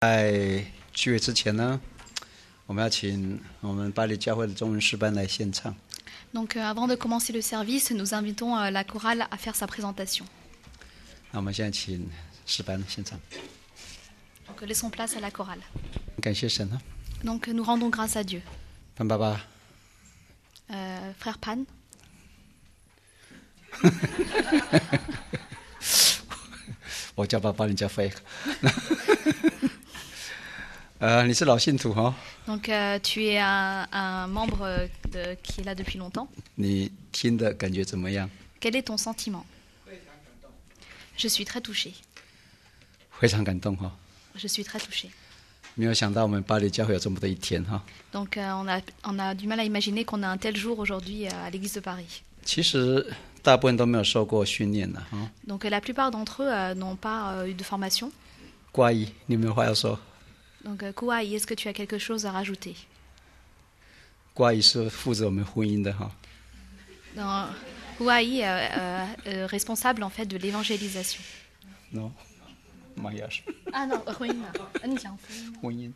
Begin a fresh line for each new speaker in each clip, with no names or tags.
在聚会之前呢，我们要请我们巴黎教会的中文诗班来献唱。
Donc avant de commencer le service, nous invitons la chorale à faire sa présentation.
那我们现在请诗班献唱。
Donc laissons place à la chorale.
感谢神啊！
Donc nous rendons grâce à Dieu.
潘爸爸，
Frère Pan,
我叫爸爸，你叫飞。你是老信徒哈、哦？
donc tu es un membre qui est là depuis longtemps.
你听的感觉怎么样？
Quel est ton sentiment? Je suis très touchée.
非常感动哈、哦！
Je suis très touchée.
没有想到我们巴黎教会有这么的一天哈、哦。
Donc on a du mal à imaginer qu'on a un tel jour aujourd'hui à l'église de Paris.
其实大部分都没有受过训练的哈、哦。
Donc la plupart d'entre eux n'ont pas eu de formation.
瓜姨，你有没有话要说？
Donc Kouaï, est-ce que tu as quelque chose à rajouter?
瓜姨是负责我们婚姻的哈、
哦。Kouaï responsable en fait de l'évangélisation.
Non, mariage.
Ah non,
婚姻。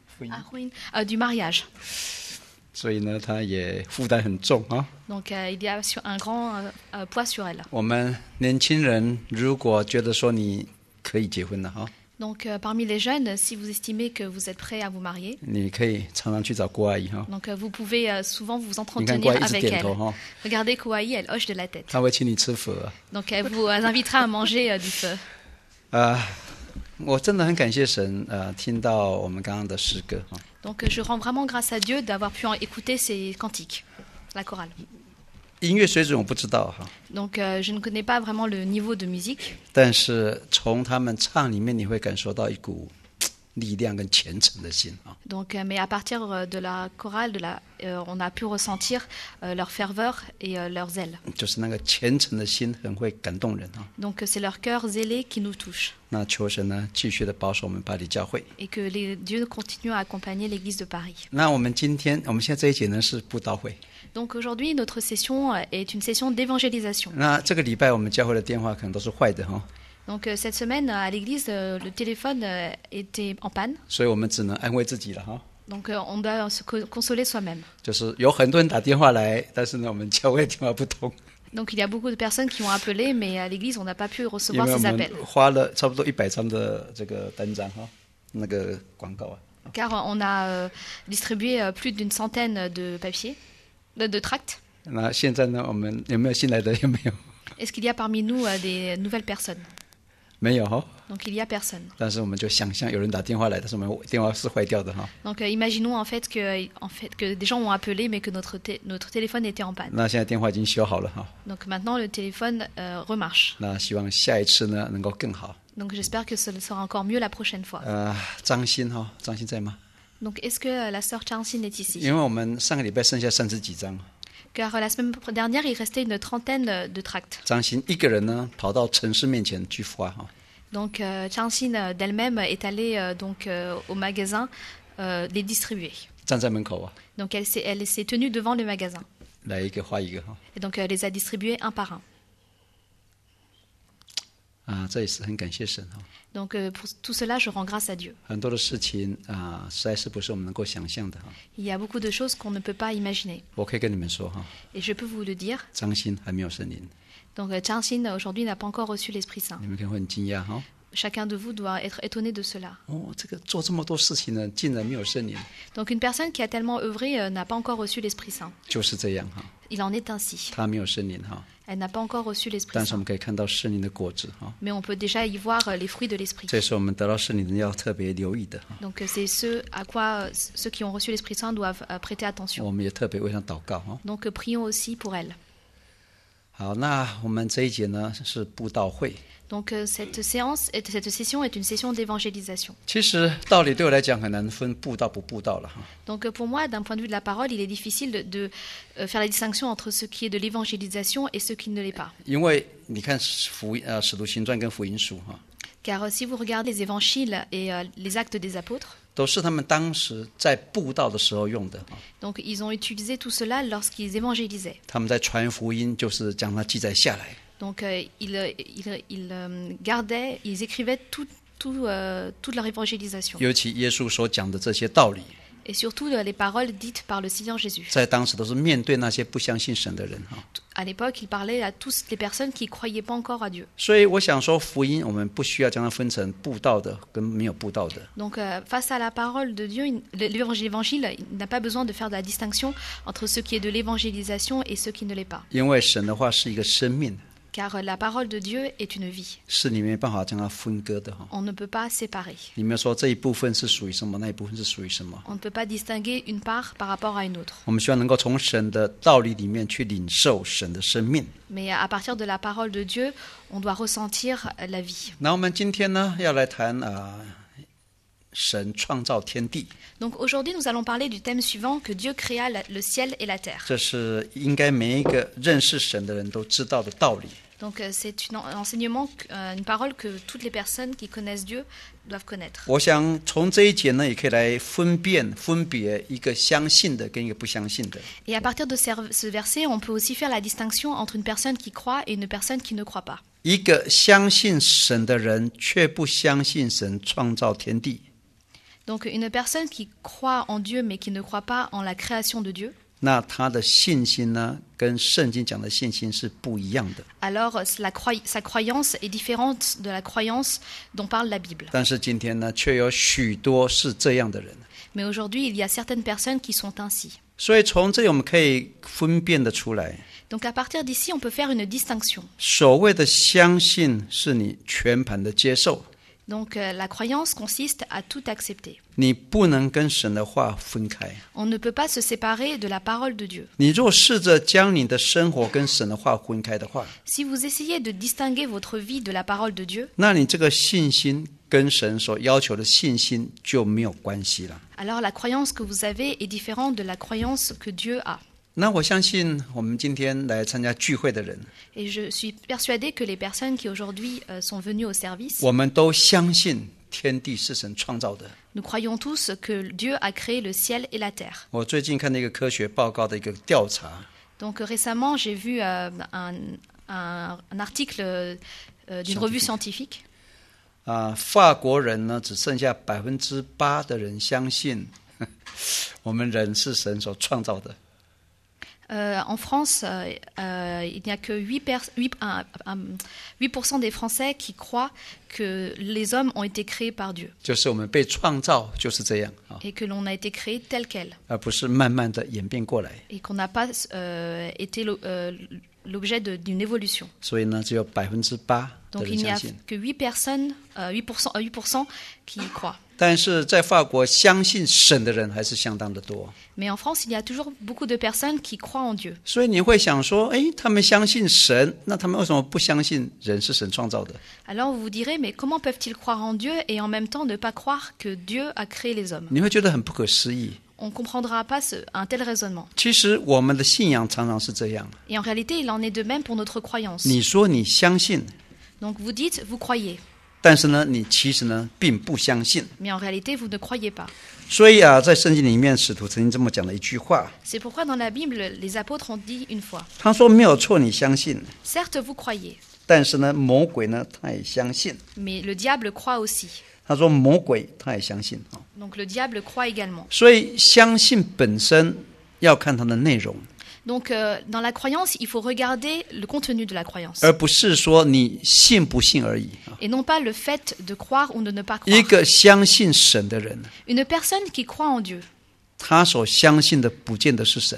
du mariage.
所以呢，她也负担很重啊。
Donc il y a un grand poids sur elle.
我们年轻人如果觉得说你可以结婚了哈。
Donc parmi les jeunes, si vous estimez que vous êtes prêts à vous marier,
你可以常常去找郭阿姨哈。
donc vous pouvez souvent vous entretenir avec elle. Regardez Kouaï, elle hoche de la tête.
她会请你吃粉。
Donc elle vous invitera à manger du feu.
我真的很感谢神听到我们刚刚的诗歌哈。
Donc je rends vraiment grâce à Dieu d'avoir pu écouter ces cantiques, la chorale.
音乐水准我不知道哈。
Donc je ne connais pas vraiment le niveau de musique.
但是从他们唱里面，你会感受到一股力量跟虔诚的心啊。
Donc mais à partir de la chorale, on a pu ressentir leur ferveur et leur zèle.
就是那个虔诚的心很会感动人啊。
Donc c'est leur cœur zélé qui nous touche.
那求神呢继续的保守我们巴黎教会。
Et que Dieu continue à accompagner l'église de Paris.
那我们现在这一节呢是布道会。
Donc aujourd'hui notre session est une session d'évangélisation.
那这个礼拜我们教会的电话可能都是坏的哈。
Donc cette semaine à l'église le téléphone était en panne.
所以我们只能安慰自己了哈。
Donc on doit se consoler soi-même.
就是有很多人打电话来，但是呢我们教会电话不通。
Donc il y a beaucoup de personnes qui ont appelé, mais à l'église on n'a pas pu recevoir ces appels.
因为我们花了差不多100张的这个单张哈，那个广告啊。
Car on a distribué plus d'une centaine de papiers, de tracts.
那现在呢，我们有没有新来的？有没有？
Est-ce qu'il y a parmi nous des nouvelles personnes?
没有哈。
Donc il y a personne.
但是我们就想象有人打电话来，但是我们电话是坏掉的哈。
Donc imaginons en fait que des gens ont appelé, mais que notre téléphone était en panne.
那现在电话已经修好了哈。
Donc maintenant le téléphone remarche.
那希望下一次呢能够更好。
Donc j'espère que ce sera encore mieux la prochaine fois.
张欣哈，张欣在吗？
Donc est-ce que la sœur Changxin est ici?
因为我们上个礼拜剩下30几张。
Car la semaine dernière il restait une trentaine de tracts.
张欣一个人呢跑到城市面前去发哈。
Donc Changxin d'elle-même est allée au magasin les distribuer.
站在门口啊。
Donc elle s'est tenue devant le magasin.
来一个发一个哈。
Et donc elle les a distribués un par un.
这也是很感谢神哈。
Donc pour tout cela, je rends grâce à Dieu.
很多的事情实在是不是我们能够想象的哈。
Il y a beaucoup de choses qu'on ne peut pas imaginer.
我可以跟你们说哈。
Et je peux vous le dire.
张欣还没有圣灵。
Donc Changxin aujourd'hui n'a pas encore reçu l'Esprit Saint.
你们可能会很惊讶哈。
Chacun de vous doit être étonné de cela.
这个做这么多事情呢，竟然没有圣灵。
Donc une personne qui a tellement œuvré n'a pas encore reçu l'Esprit Saint.
就是这样哈。
Il en est ainsi.
他没有圣灵哈。
Elle n'a pas encore reçu l'Esprit
但是我
Saint.
们可以看到圣灵的果子哈。
Mais on peut déjà y voir les fruits de l'Esprit.
这是我们得到圣灵的要特别留意的哈。
Donc c'est ceux qui ont reçu l'Esprit Saint doivent prêter attention.
我们也特别为他祷告哈。
Donc prions aussi pour elle.
好，那我们这一节呢是布道会。
Donc cette session est une session d'évangélisation.
其实道理对我来讲很难分布道不布道了哈。
Donc pour moi, d'un point de vue de la parole, il est difficile de faire la distinction entre ce qui est de l'évangélisation et ce qui ne l'est pas.
因为你看使徒行传跟福音书哈。
Car si vous regardez les évangiles et les actes des apôtres,
都是他们当时在布道的时候用的。
donc ils ont utilisé tout cela lorsqu'ils évangélisaient.
他们在传福音，就是将它记载下来。
Donc ils gardaient, ils écrivaient tout toute leur évangélisation.
尤其耶稣所讲的这些道理，
Et surtout les paroles dites par le Seigneur Jésus.
在当时都是面对那些不相信神的人哈。
À l'époque, il parlait à toutes les personnes qui ne croyaient pas encore à Dieu.
所以我想说，福音我们不需要将它分成布道的跟没有布道的。
Donc, face à la parole de Dieu, l'évangile, il n'a pas besoin de faire de la distinction entre ce qui est de l'évangélisation et ce qui ne l'est pas.
因为神的话是一个生命，
Car la parole de Dieu est une vie.
是你没办法将它分割的哈。
On ne peut pas séparer.
你没有说这一部分是属于什么，那一部分是属于什么。
On ne peut pas distinguer une part par rapport à une autre.
我们希望能够从神的道理里面去领受神的生命。
Mais à partir de la parole de Dieu, on doit ressentir la vie.
那我们今天呢，要来谈神创造天地，
Donc aujourd'hui, nous allons parler du thème suivant, que Dieu créa le ciel et la terre.
这是应该每一个认识神的人都知道的道理。
Donc c'est un enseignement, une parole que toutes les personnes qui connaissent Dieu doivent connaître.
我想从这一节呢，也可以来分别一个相信的跟一个不相信的。
Et à partir de ce verset, on peut aussi faire la distinction entre une personne qui croit et une personne qui ne croit pas.
一个相信神的人，却不相信神创造天地，
Donc une personne qui croit en Dieu mais qui ne croit pas en la création de Dieu,
那他的信心呢，跟圣经讲的信心是不一样的。
alors sa croyance est différente de la croyance dont parle la Bible.
但是今天呢，却有许多是这样的人。
Mais aujourd'hui, il y a certaines personnes qui sont ainsi.
所以从这里我们可以分辨得出来，
Donc à partir d'ici, on peut faire une distinction.
所谓的相信是你全盘的接受，
Donc la croyance consiste à tout accepter.
你不能跟神的话分开。
On ne peut pas se séparer de la parole de Dieu.
你若试着将你的生活跟神的话分开的话，
Si vous essayez de distinguer votre vie de la parole de Dieu,
那你这个信心跟神所要求的信心就没有关系了。
alors la croyance que vous avez est différente de la croyance que Dieu a.
那我相信我们今天来参加聚会的人，
Et je suis persuadée que les personnes qui aujourd'hui sont venues au service,
我们都相信天地是神创造的。
nous croyons tous que Dieu a créé le ciel et la terre.
我最近看到一个科学报告的一个调查，
Donc récemment, j'ai vu un article d'une revue scientifique.
法国人呢只剩下8%的人相信我们人是神所创造的。
En France, il n'y a que 8% des Français qui croient que les hommes ont été créés par Dieu
就是我们被创造就是这样啊，
et que l'on a été créé tel quel
而不是慢慢的演变过来。
et qu'on n'a pas été l'objet d'une évolution.
所以呢，只有8%的
Donc
人
il n'y
相
a
信。
que 8%, 8% qui y croient.
但是在法国，相信神的人还是相当的多。
Mais en France, il y a toujours beaucoup de personnes qui croient en Dieu.
所以你会想说，哎，他们相信神，那他们为什么不相信人是神创造的？
Alors vous vous direz, mais comment peuvent-ils croire en Dieu et en même temps ne pas croire que Dieu a créé les hommes?
你会觉得很不可思议。
On ne comprendra pas un tel raisonnement.
其实我们的信仰常常是这样：
Et en réalité, il en est de même pour notre croyance.
你说你相信，
Donc vous dites, vous croyez,
但是呢，你其实呢并不相信。
mais en réalité, vous ne croyez pas.
所以在圣经里面，使徒曾经这么讲了一句话，
C'est pourquoi dans la Bible, les apôtres ont dit une fois,
他说没有错，你相信，
certes vous croyez,
但是呢，魔鬼呢他也相信。
mais le diable croit aussi.
他说魔鬼他也相信啊，
Donc le diable croit également.
所以相信本身要看它的内容，
Donc dans la croyance, il faut regarder le contenu de la croyance
而不是说你信不信而已。
et non pas le fait de croire ou de ne pas
一
croire.
个相信神的人，
Une personne qui croit en Dieu,
他所相信的不见得是神。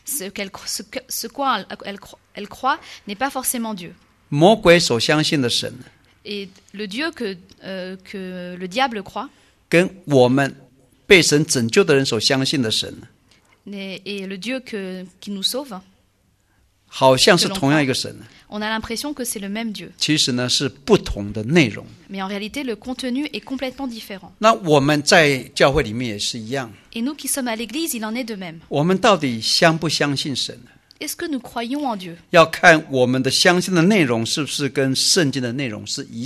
ce quoi elle croit n'est pas forcément Dieu.
魔鬼所相信的神，
Et le Dieu que le diable croit
跟我们被神拯救的人所相信的神，
et le Dieu qui nous sauve,
好像是同样一个神，
on a l'impression que c'est le même Dieu.
其实呢是不同的内容。
Mais en réalité, le contenu est complètement différent.
那我们在教会里面也是一样，
Et nous qui sommes à l'Église, il en est de même.
我们到底相不相信神？
Est-ce que nous croyons en Dieu?
要看我们的相信的内容是不是跟圣经的内容是一样的。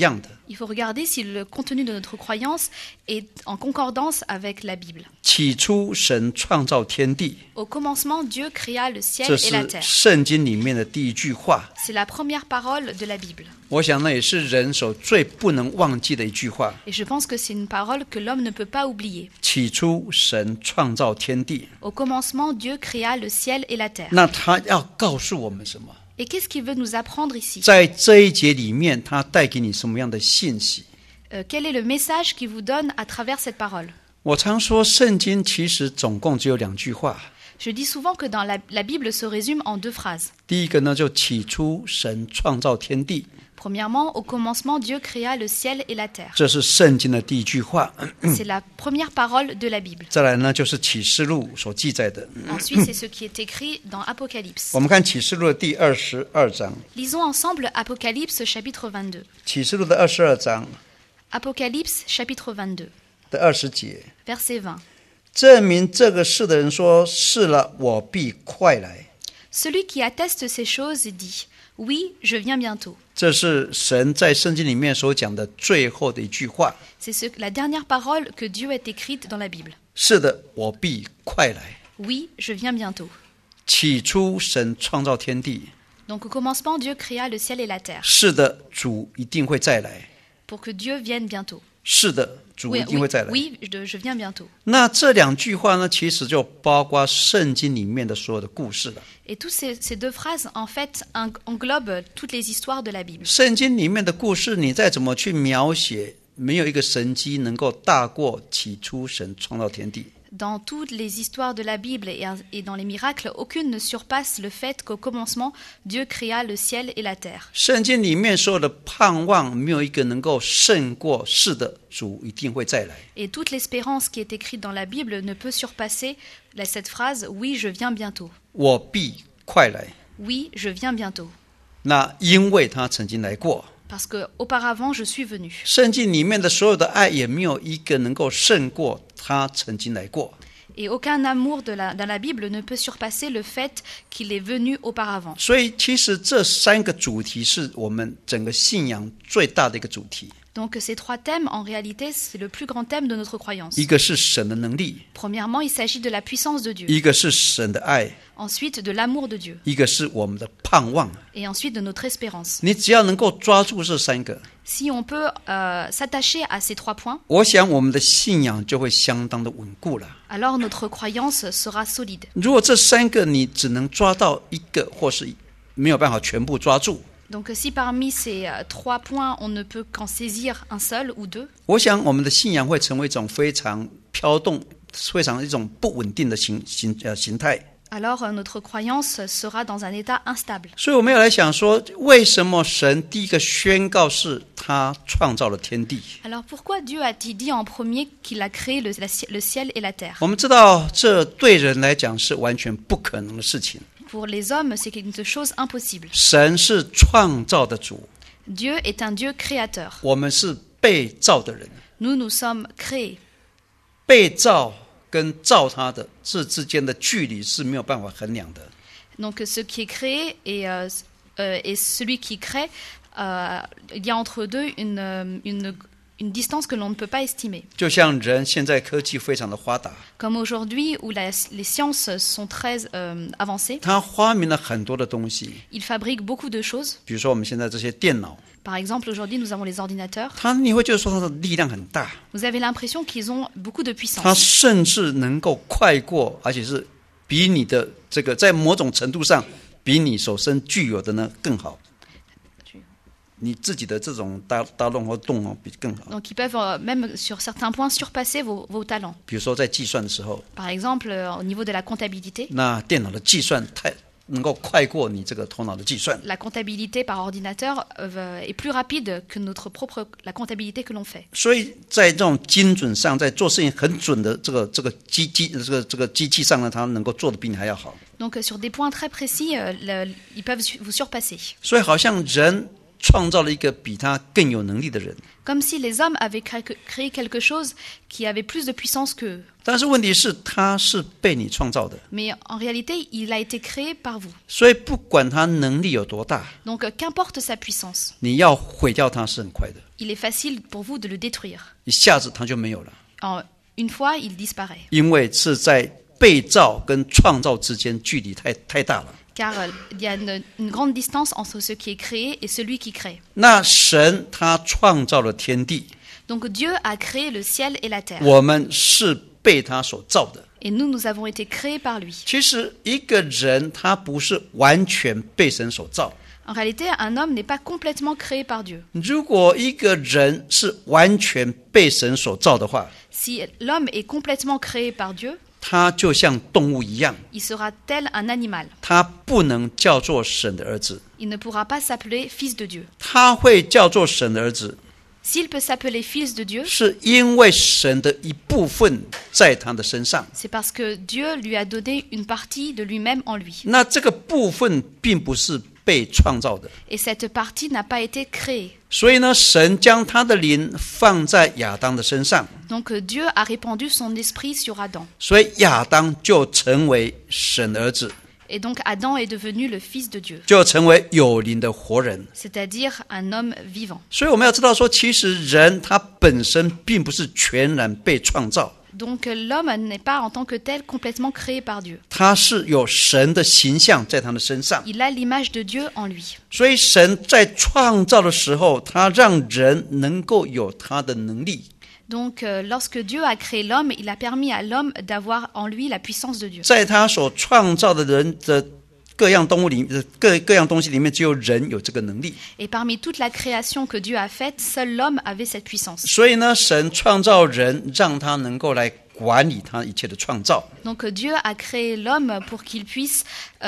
Il faut regarder si le contenu de notre croyance est en concordance avec la Bible.
起初神创造天地，
Au commencement, Dieu créa le ciel
这
et la
是
terre.
圣经里面的第一句话。
C'est la première parole de la Bible.
我想那也是人所最不能忘记的一句话。
Et je pense que c'est une parole que l'homme ne peut pas oublier.
起初神创造天地，
Au commencement, Dieu créa le ciel et la terre.
那他要告诉我们什么？
Et qu'est-ce qu'il veut nous apprendre ici?
在这一节里面，他带给你什么样的信息？
Quel est le message qu'il vous donne à travers cette parole?
我常说，圣经其实总共只有2句话。
Je dis souvent que dans la Bible se résume en 2 phrases.
第一个呢，就起初神创造天地，
Premièrement, au commencement, Dieu créa le ciel et la terre.
这是圣经的第一句话。
C'est la première parole de la Bible.
再来呢，就是启示录所记载的。
Ensuite, c'est ce qui est écrit dans Apocalypse.
我们看启示录的第22章，
Lisons ensemble Apocalypse chapitre 22.
启示录的22章
Apocalypse chapitre 22,
的20节，
verset 20.
证明这个事的人说：“是了，我必快来。”
Celui qui atteste ces choses dit, oui, je viens bientôt.
这是神在圣经里面所讲的最后的一句话。
C'est la dernière parole que Dieu a écrite dans la Bible.
是的，我必快来。
Oui, je viens bientôt.
起初神创造天地，
Donc au commencement, Dieu créa le ciel et la terre,
是的，主一定会再来。
pour que Dieu vienne bientôt.
是的，主
Oui,
一定会再来。
oui, je viens bientôt.
那这2句话呢，其实就包括圣经里面的所有的故事了。
Et toutes ces 2 phrases, en fait, englobent toutes les histoires de la Bible.
圣经里面的故事，你再怎么去描写，没有一个神迹能够大过起初神创造天地。
Dans toutes les histoires de la Bible et dans les miracles, aucune ne surpasse le fait qu'au commencement, Dieu créa le ciel et la terre.
圣经里面所有的盼望，没有一个能够胜过。是的，主一定会再来。
Et toute l'espérance qui est écrite dans la Bible ne peut surpasser cette phrase « Oui, je viens bientôt ».
我必快来。
Oui, je viens bientôt.
那因为他曾经来过。
Parce qu'auparavant, je suis venu.
圣经里面的所有的爱，也没有一个能够胜过他曾经来过。
Et aucun amour dans la Bible ne peut surpasser le fait qu'il est venu auparavant.
所以，其实这3个主题是我们整个信仰最大的一个主题。
Donc ces 3 thèmes, en réalité, c'est le plus grand thème de notre croyance.
一个是神的能力，
Premièrement, il s'agit de la puissance de Dieu.
一个是神的爱，
Ensuite, de l'amour de Dieu.
一个是我们的盼望。
Et ensuite, de notre espérance.
你只要能够抓住这3个，
Si on peut s'attacher à ces 3 points,
我想我们的信仰就会相当的稳固了。
alors notre croyance sera solide.
如果这3个你只能抓到一个，或是没有办法全部抓住，
Donc si parmi ces 3 points, on ne peut qu'en saisir un seul ou 2,
我想我们的信仰会成为一种非常飘动、非常一种不稳定的形态。
alors notre croyance sera dans un état instable.
所以我们要来想说，为什么神第一个宣告是他创造了天地？
Alors pourquoi Dieu a-t-il dit en premier qu'il a créé le ciel et la terre?
我们知道，这对人来讲是完全不可能的事情。
Pour les hommes, c'est quelque chose impossible.
神是创造的主，
Dieu est un Dieu créateur.
我们是被造的人。
Nous sommes créés.
被造跟造他的这之间的距离是没有办法衡量的。
Donc ce qui est créé et celui qui crée, il y a entre deux une distance que l'on ne peut pas estimer.
就像人现在科技非常的发达，
Comme aujourd'hui où les sciences sont très avancées,
他发明了很多的东西，
ils fabriquent beaucoup de choses.
比如说我们现在这些电脑，
Par exemple, aujourd'hui, nous avons les ordinateurs.
你会觉得说它的力量很大，
Vous avez l'impression qu'ils ont beaucoup de
它
puissance.
甚至能够快过，而且是比你的这个在某种程度上比你所身具有的呢更好。你自己的这种大动或动哦比更好。
Donc, ils peuvent même sur certains points surpasser vos talents.
比如说在计算的时候，
Par exemple, au niveau de la comptabilité,
那电脑的计算能够快过你这个头脑的计算。
la comptabilité par ordinateur est plus rapide que la comptabilité que l'on fait.
所以在这种精准上，在做事情很准的这个机器上呢，它能够做得比你还要好。
Donc, sur des points très précis, ils peuvent vous surpasser.
所以好像人创造了一个比他更有能力的人，
Comme si les hommes avaient créé quelque chose qui avait plus de puissance qu'eux.
但是问题是，他是被你创造的，
Mais en réalité, il a été créé par vous.
所以不管他能力有多大，
Donc, qu'importe sa puissance,
你要毁掉他是很快的。
il est facile pour vous de le détruire.
一下子它就没有了，
Une fois, il disparaît.
因为是在被造跟创造之间距离太大了。
Car il y a une grande distance entre ce qui est créé et celui qui crée.
那神他创造了天地，
Donc Dieu a créé le ciel et la terre.
我们是被他所造的。
Et nous avons été créés par lui.
其实一个人他不是完全被神所造。
En réalité, un homme n'est pas complètement créé par Dieu.
如果一个人是完全被神所造的话，
Si l'homme est complètement créé par Dieu,
他就像动物一样，
il sera tel un animal.
他不能叫做神的儿子，
Il ne pourra pas s'appeler fils de Dieu.
他会叫做神的儿子，
S'il peut s'appeler fils de Dieu,
是因为神的一部分在他的身上。
c'est parce que Dieu lui a donné une partie de lui-même en lui.
那这个部分并不是被创造的，
Et cette partie n'a pas été créée.
所以呢，神将他的灵放在亚当的身上，
Donc Dieu a répandu son esprit sur Adam.
所以亚当就成为神的儿子，
Et donc Adam est devenu le fils de Dieu,
就成为有灵的活人。
c'est-à-dire un homme vivant.
所以我们要知道说，其实人他本身并不是全然被创造，
Donc l'homme n'est pas en tant que tel complètement créé par Dieu.
他是有神的形象在他的身上。
Il a l'image de Dieu en lui.
所以神在创造的时候，他让人能够有他的能力。
Donc lorsque Dieu a créé l'homme, il a permis à l'homme d'avoir en lui la puissance de Dieu.
在他所创造的人的各样动物里各样东西里面，只有人有这个能力。
Et parmi toute la création que Dieu a faite, seul l'homme avait cette puissance.
所以呢，神创造人，让他能够来管理他一切的创造。
Donc Dieu a créé l'homme pour qu'il puisse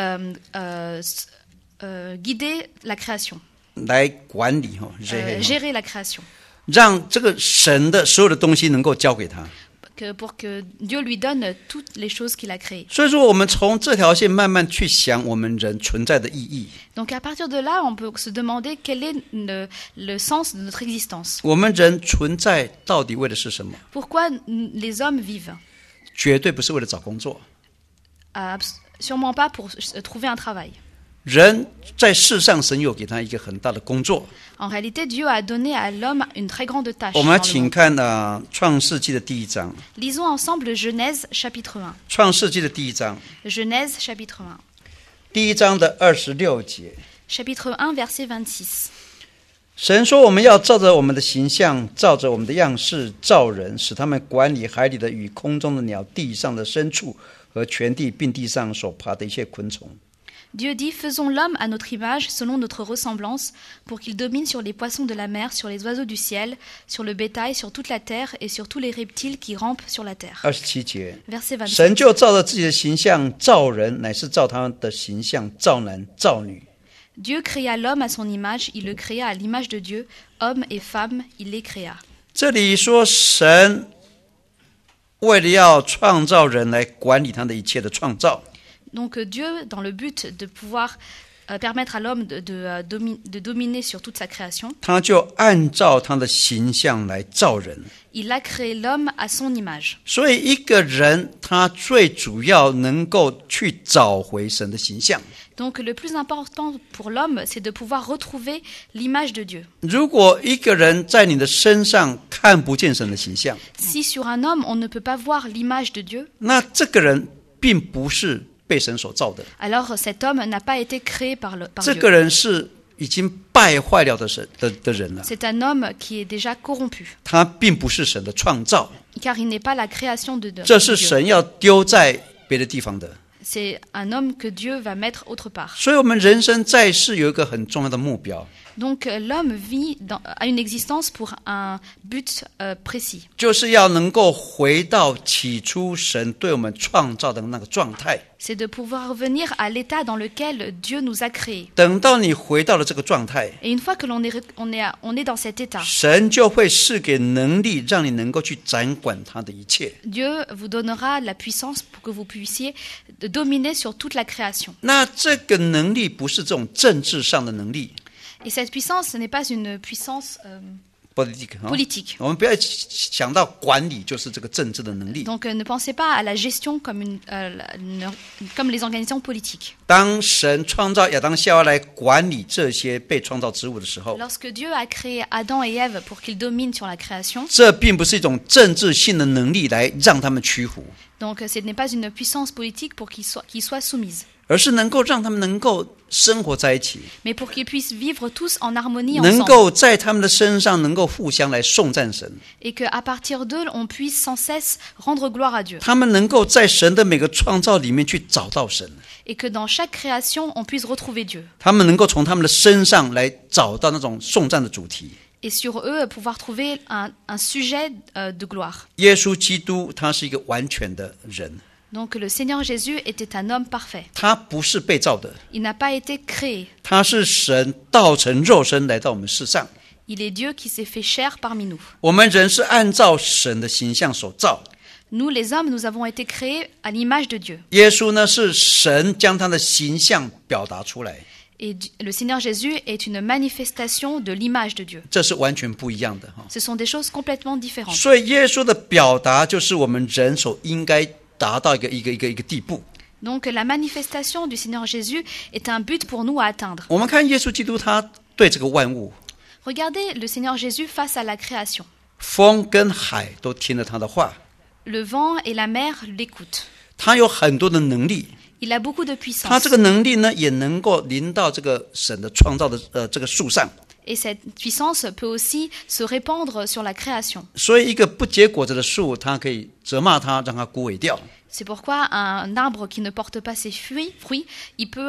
guider la création,
来管理
gérer la création.
让这个神的所有的东西能够交给他。
Pour que Dieu lui donne toutes les choses qu'il a créées.
所以说，我们从这条线慢慢去想我们人存在的意义。
Donc à partir de là, on peut se demander quel est le sens de notre existence.
我们人存在到底为的是什么？
Pourquoi les hommes vivent?
绝对不是为了找工作。
Sûrement pas pour trouver un travail.
人在世上，神有给他一个很大的工作。
En réalité, Dieu a donné à l'homme une très grande tâche.
我们来
dans le
请
monde.
看创世纪的第一章。
Lisons ensemble Genèse chapitre 1.
创世纪的第一章，
Genèse chapitre 1.
第一章的26节，
Chapitre 1, verset 26.
神说：“我们要照着我们的形象，照着我们的样式造人，使他们管理海里的鱼、空中的鸟、地上的牲畜和全地并地上所爬的一切昆虫。”
Dieu dit, faisons l'homme à notre image, selon notre ressemblance, pour qu'il domine sur les poissons de la mer, sur les oiseaux du ciel, sur le bétail, sur toute la terre et sur tous les reptiles qui rampent sur la terre.
27节，
Verset 27.
神就照着自己的形象造人，乃是照他的形象造男造女。
Dieu créa l'homme à son image, il le créa à l'image de Dieu, homme et femme, il les créa.
这里说，神为了要创造人来管理他的一切的创造，
Donc Dieu, dans le but de pouvoir permettre à l'homme de dominer sur toute sa création,
他就按照他的形象来造人。
il a créé l'homme à son image.
所以一个人他最主要能够去找回神的形象。
Donc le plus important pour l'homme, c'est de pouvoir retrouver l'image de Dieu.
如果一个人在你的身上看不见神的形象，
Si sur un homme, on ne peut pas voir l'image de Dieu,
那这个人并不是被神所造的，
alors cet homme n'a pas été créé par
这
Dieu.
个人是已经败坏了的人了，
C'est un homme qui est déjà corrompu,
他并不是神的创造，
car il n'est pas la création de Dieu.
这是神要丢在别的地方的。
C'est un homme que Dieu va mettre autre part.
所以我们人生在世有一个很重要的目标，
Donc l'homme vit a une existence pour un but précis.
就是要能够回到起初神对我们创造的那个状态。
C'est de pouvoir revenir à l'état dans lequel Dieu nous a créés.
等到你回到了这个状态，
Et une fois que l'on est dans cet état,
神就会赐给能力，让你能够去掌管他的一切。
Dieu vous donnera la puissance pour que vous puissiez dominer sur toute la création.
那这个能力不是这种政治上的能力，
Et cette puissance, ce n'est pas une puissance politique.
我们不要想到管理就是这个政治的能力。
Donc ne pensez pas à la gestion comme, comme les organisations politiques.
当神创造亚当夏娃来管理这些被创造之物的时候，
Lorsque Dieu a créé Adam et Ève pour qu'ils dominent sur la création,
这并不是一种政治性的能力来让他们屈服，
donc ce n'est pas une puissance politique pour qu'ils soient soumises,
而是能够让他们能够生活在一起，
mais pour qu'ils puissent vivre tous en harmonie
能
ensemble.
够在他们的身上能够互相来颂赞神，
Et qu'à partir d'eux, on puisse sans cesse rendre gloire à Dieu.
他们能够在神的每个创造里面去找到神，
Et que dans chaque création, on puisse retrouver Dieu.
他们能够从他们的身上来找到那种颂赞的主题。
Et sur eux, pouvoir trouver un sujet de gloire.
耶稣基督他是一个完全的人，
Donc le Seigneur Jésus était un homme parfait.
他不是被造的，
Il n'a pas été créé.
他是神道成肉身来到我们世上。
Il est Dieu qui s'est fait chair parmi nous.
我们人是按照神的形象所造，
Nous, les hommes, nous avons été créés à l'image de Dieu.
耶稣呢是神将他的形象表达出来，
Et le Seigneur Jésus est une manifestation de l'image de Dieu.
这是完全不一样的哈。
Ce sont des choses complètement différentes.
所以耶稣的表达就是我们人所应该达到一个地步。
Donc la manifestation du Seigneur Jésus est un but pour nous à atteindre.
我们看耶稣基督，他对这个万物，
Regardez le Seigneur Jésus face à la création.
风跟海都听了他的话，
Le vent et la mer l'écoutent.
他有很多的能力，
Il a beaucoup de
他
puissance.
这个能力呢也能够临到这个神的创造的这个树上。
Et cette puissance peut aussi se répandre sur la création.
所以一个不结果子的树，他可以责骂它，让它枯萎掉。
C'est pourquoi un arbre qui ne porte pas ses fruits, il peut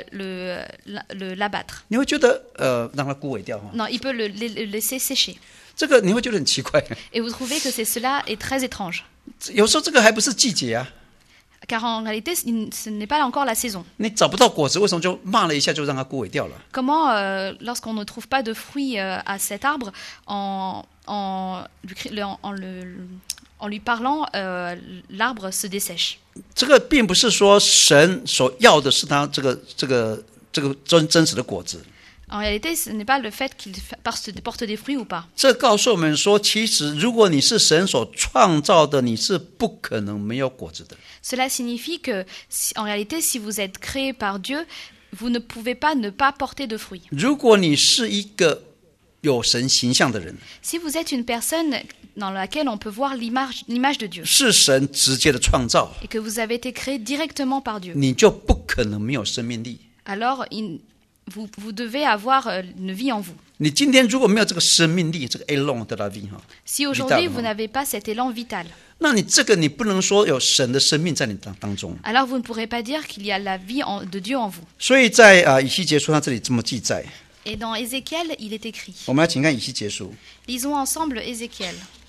l'abattre.
你会觉得让它枯萎掉哈，
Non, il peut le laisser sécher.
这个你会觉得很奇怪。
Et vous trouvez que cela est très étrange.
有时候这个还不是季节啊，
Car en réalité, ce n'est pas encore la saison.
你找不到果子，为什么就骂了一下就让它枯萎掉了？
Comment, lorsqu'on ne trouve pas de fruits à cet arbre, en lui parlant, l'arbre se dessèche.
这个并不是说神所要的是它这个真实的果子，
En réalité, ce n'est pas le fait qu'il porte des fruits ou pas.
这告诉我们说，其实如果你是神所创造的，你是不可能没有果子的。
Cela signifie que, en réalité, si vous êtes créé par Dieu, vous ne pouvez pas ne pas porter de fruits.
如果你是一个有神形象的人，
Si vous êtes une personne dans laquelle on peut voir l'image de Dieu,
是神直接的创造，
et que vous avez été créé directement par Dieu,
你就不可能没有生命力。
alors vous devez avoir une vie en vous.
你今天如果没有这个生命力，这个 élan de la vie 哈，
Si aujourd'hui vous n'avez pas cet élan vital,
那你这个你不能说有神的生命在你当中。
alors vous ne pourrez pas dire qu'il y a la vie de Dieu en vous.
所以在以西结书他这里这么记载，
Et dans Ézéchiel, il est écrit.
我们来请看以西结书。
Lisons ensemble Ézéchiel.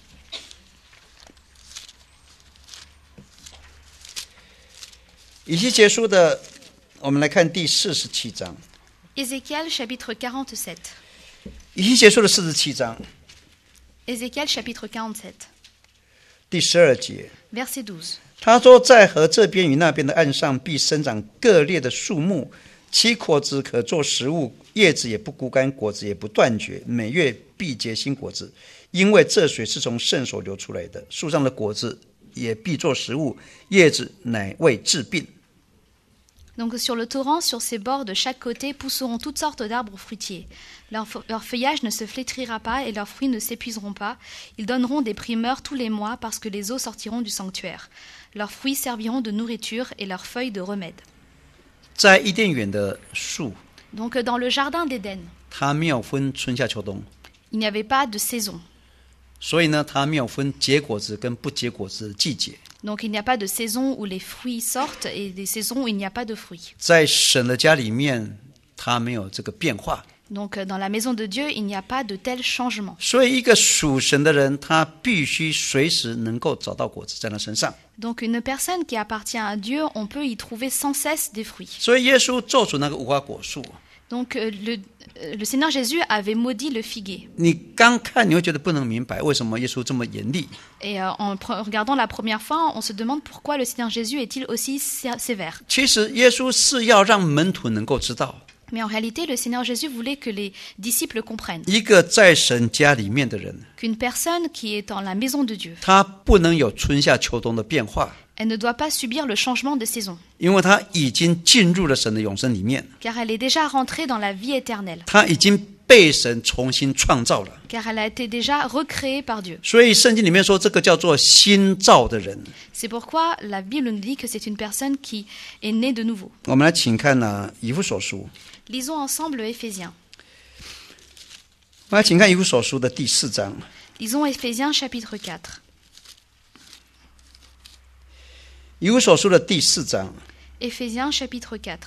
以西结书的，我们来看第47章。
Ézéchiel chapitre 47.
以西结书的47章
Ézéchiel chapitre 47,
第12节，
verset 12.
他说：“在河这边与那边的岸上，必生长各列的树木，其果子可做食物，叶子也不枯干，果子也不断绝，每月必结新果子，因为这水是从圣所流出来的。树上的果子也必做食物，叶子乃为治病。”
Donc sur le torrent, sur ses bords, de chaque côté, pousseront toutes sortes d'arbres fruitiers. Leur feuillage ne se flétrira pas et leurs fruits ne s'épuiseront pas. Ils donneront des primeurs tous les mois parce que les eaux sortiront du sanctuaire. Leurs fruits serviront de nourriture et leurs feuilles de remède.
在伊甸园的树，
Donc dans le jardin d'Éden,
它没有分春夏秋冬，
il n'y avait pas de saison.
所以呢，它没有分结果子跟不结果子的季节。
Donc il n'y a pas de saison où les fruits sortent et des saisons où il n'y a pas de fruits.
在神的家里面，它没有这个变化。
Donc dans la maison de Dieu, il n'y a pas de tel changement.
所以，一个属神的人，他必须随时能够找到果子在他身上。
Donc une personne qui appartient à Dieu, on peut y trouver sans cesse des fruits.
所以，耶稣咒诅那个无花果树，
Donc le Seigneur Jésus avait maudit le figuier.
你刚看你会觉得不能明白为什么耶稣这么严厉。
Et en regardant la première fois, on se demande pourquoi le Seigneur Jésus est-il aussi sévère.
其实，耶稣是要让门徒能够知道，
Mais en réalité, le Seigneur Jésus voulait que les disciples comprennent
一个在神家里面的人，
qu'une personne qui est dans la maison de Dieu,
他不能有春夏秋冬的变化，
elle ne doit pas subir le changement de saison,
因为他已经进入了神的永生里面，
car elle est déjà rentrée dans la vie éternelle,
他已经被神重新创造了。
car elle a été déjà recréée par Dieu.
所以圣经里面说，这个叫做新造的人。
C'est pourquoi la Bible nous dit que c'est une personne qui est née de nouveau.
我们来请看以弗所书，
Lisons ensemble Éphésiens.
我们来请看以弗所书的第4章。
Lisons Éphésiens chapitre 4.
以弗所书的第4章，
Éphésiens chapitre 4,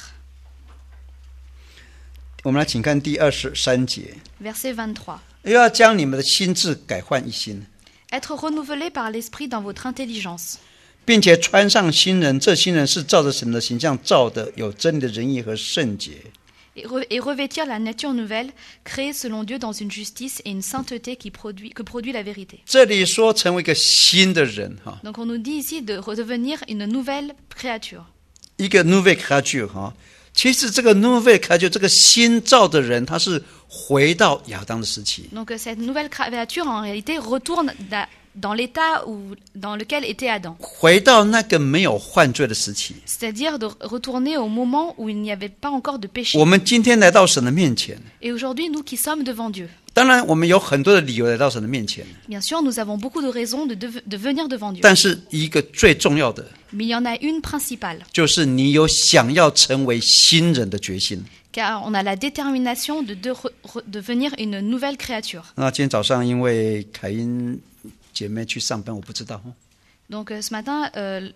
我们来请看第23节，
verset 23.
又要将你们的心志改换一新，
Être renouvelé par l'esprit dans votre intelligence,
并且穿上新人，这新人是照着神的形象造的，有真理的仁义和圣洁。
et revêtir la nature nouvelle, créée selon Dieu dans une justice et une sainteté que produit la vérité.
这里说成为一个新的人，
Donc on nous dit ici de redevenir une nouvelle créature.
一个 nouvelle créature。其实这个 nouvelle créature， 这个新造的人，他是回到亚当的时期。
Donc cette nouvelle créature en réalité retourne dans l'état dans lequel était Adam.
回到那个没有犯罪的时期。
C'est-à-dire de retourner au moment où il n'y avait pas encore de péché.
我们今天来到神的面前，
Et aujourd'hui, nous qui sommes devant Dieu,
当然我们有很多的理由来到神的面前，
bien sûr, nous avons beaucoup de raisons de venir devant Dieu.
但是一个最重要的，
Mais il y en a une principale,
就是你有想要成为新人的决心。
car on a la détermination de devenir une nouvelle créature.
那今天早上因为凯英姐妹去上班，我不知道。
Donc ce matin,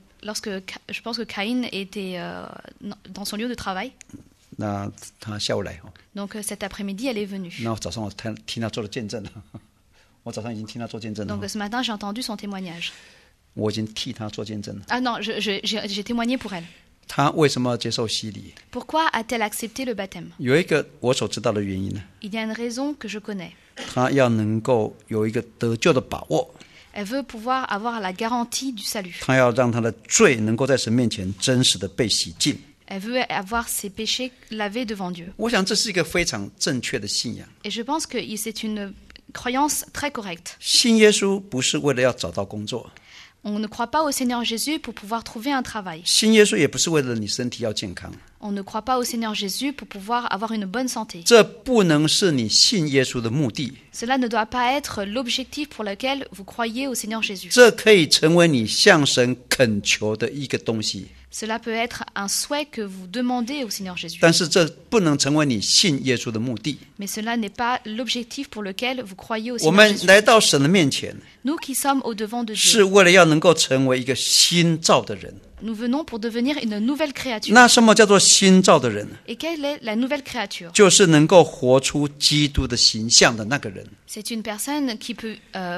je pense que Caïn était dans son lieu de travail.
那她下午来，
Donc cet après-midi, elle est venue.
那早上我听她做了见证了。我早上已经听她做见证了。
Donc ce matin, j'ai entendu son témoignage.
我已经替她做见证了。
Ah non, j'ai témoigné pour elle.
她为什么要接受洗礼？
Pourquoi a-t-elle accepté le baptême?
有一个我所知道的原因呢，
Il y a une raison que je connais.
她要能够有一个得救的把握，
Elle veut pouvoir avoir la garantie du salut.
她要让她的罪能够在神面前真实的被洗净。
Elle veut avoir ses péchés lavés devant Dieu.
我想这是一个非常正确的信仰。
Et je pense que c'est une croyance très correcte.
信耶稣不是为了要找到工作，
On ne croit pas au Seigneur Jésus pour pouvoir trouver un travail.
信耶稣也不是为了你身体要健康，
On ne croit pas au Seigneur Jésus pour pouvoir avoir une bonne santé.
这不能是你信耶稣的目的。
Cela ne doit pas être l'objectif pour lequel vous croyez au Seigneur Jésus.
这可以成为你向神恳求的一个东西，
Cela peut être un souhait que vous demandez au Seigneur Jésus.
但是这不能成为你信耶稣的目的。
Mais cela n'est pas l'objectif pour lequel vous croyez au
我
Seigneur
们
Jésus.
来到神的面前，
Nous qui sommes au-devant de
是
Dieu,
为了要能够成为一个新造的人。
nous venons pour devenir une nouvelle créature.
那什么叫做新造的人？
Et quelle est la nouvelle créature?
就是能够活出基督的形象的那个人。
C'est une personne qui peut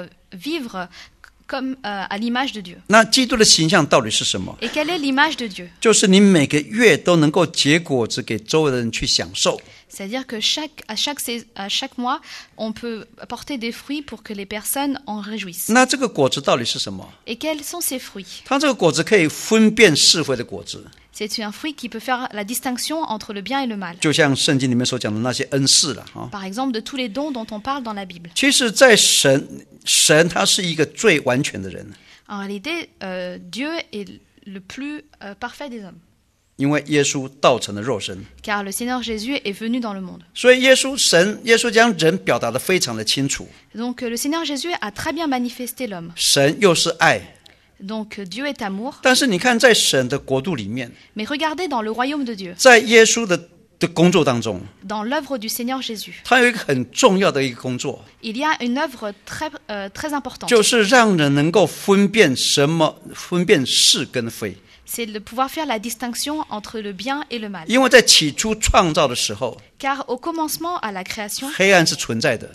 vivre comme à l'image de Dieu.
那基督的形象到底是什么？
Et quelle est l'image de Dieu?
就是你每个月都能够结果子给周围的人去享受。
C'est-à-dire que à chaque mois, on peut apporter des fruits pour que les personnes en réjouissent.
那这个果子到底是什么？
Et quels sont ces fruits?
它这个果子可以分辨是非的果子，
C'est un fruit qui peut faire la distinction entre le bien et le mal.
就像圣经里面所讲的那些恩赐了啊。
Par exemple, de tous les dons dont on parle dans la Bible.
其实，在神他是一个最完全的人，
En réalité, Dieu est le plus parfait des hommes.
因为耶稣道成了肉身，
Car le Seigneur Jésus est venu dans le monde.
所以耶稣将人表达得非常的清楚。
Donc le Seigneur Jésus a très bien manifesté l'homme.
神又是爱，
Donc Dieu est amour.
但是你看，在神的国度里面，
Mais regardez dans le royaume de Dieu,
在耶稣的工作当中，
dans l'œuvre du Seigneur Jésus,
他有一个很重要的一个工作，
il y a une œuvre très importante.
就是让人能够分辨是跟非。
C'est de pouvoir faire la distinction entre le bien et le mal.
因为在起初创造的时候，
Car au commencement, à la création,
黑暗是存在的，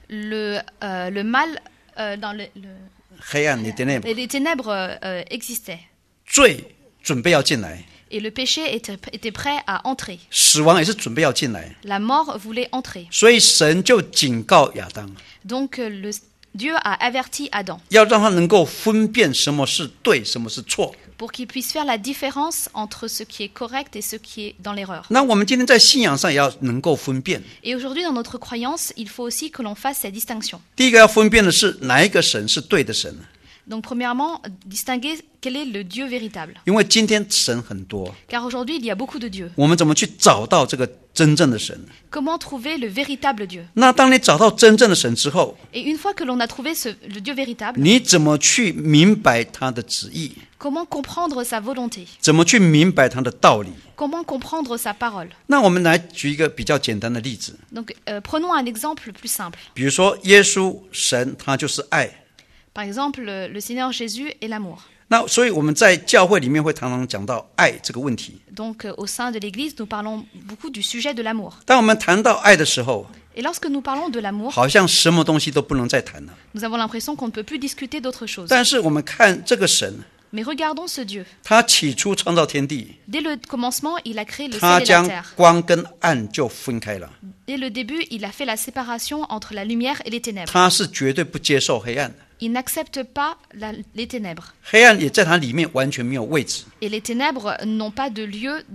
le mal dans
黑暗
les ténèbres existaient.
罪准备要进来，
Et le péché était prêt à entrer.
死亡也是准备要进来，
La mort voulait entrer.
所以神就警告亚当，
Donc Dieu a averti Adam
要让他能够分辨什么是对，什么是错。
pour qu'il puisse faire la différence entre ce qui est correct et ce qui est dans l'erreur.
那我们今天在信仰上也要能够分辨。
Et aujourd'hui, dans notre croyance, il faut aussi que l'on fasse cette distinction.
第一个要分辨的是哪一个神是对的神，
Donc, premièrement, distinguer quel est le Dieu véritable.
因为今天神很多，
Car aujourd'hui, il y a beaucoup de dieux.
我们怎么去找到这个真正的神？
Comment trouver le véritable Dieu?
那当你找到真正的神之后，
Et une fois que l'on a trouvé le Dieu véritable,
你怎么去明白他的旨意？
comment comprendre sa volonté?
怎么去明白他的道理？
Comment comprendre sa parole?
那我们来举一个比较简单的例子，
Donc, prenons un exemple plus simple.
比如说耶稣神他就是爱，
Par exemple, le Seigneur Jésus est l'amour.
那所以我们在教会里面会常常讲到爱这个问题。
Donc, au sein de l'Église, nous parlons beaucoup du sujet de l'amour.
当我们谈到爱的时候，
Et lorsque nous parlons de l'amour,
好像什么东西都不能再谈了。
nous avons l'impression qu'on ne peut plus discuter d'autre chose.
但是我们看这个神，
Mais regardons ce Dieu.
他起初创造天地，
Dès le commencement, il a créé le
他
ciel et la
将
terre.
光跟暗就分开了。
Dès le début, il a fait la séparation entre la lumière et les ténèbres.
他是绝对不接受黑暗的，
Il n'accepte pas les ténèbres.
黑暗也在他里面完全没有位置。
Et les ténèbres n'ont pas de lieu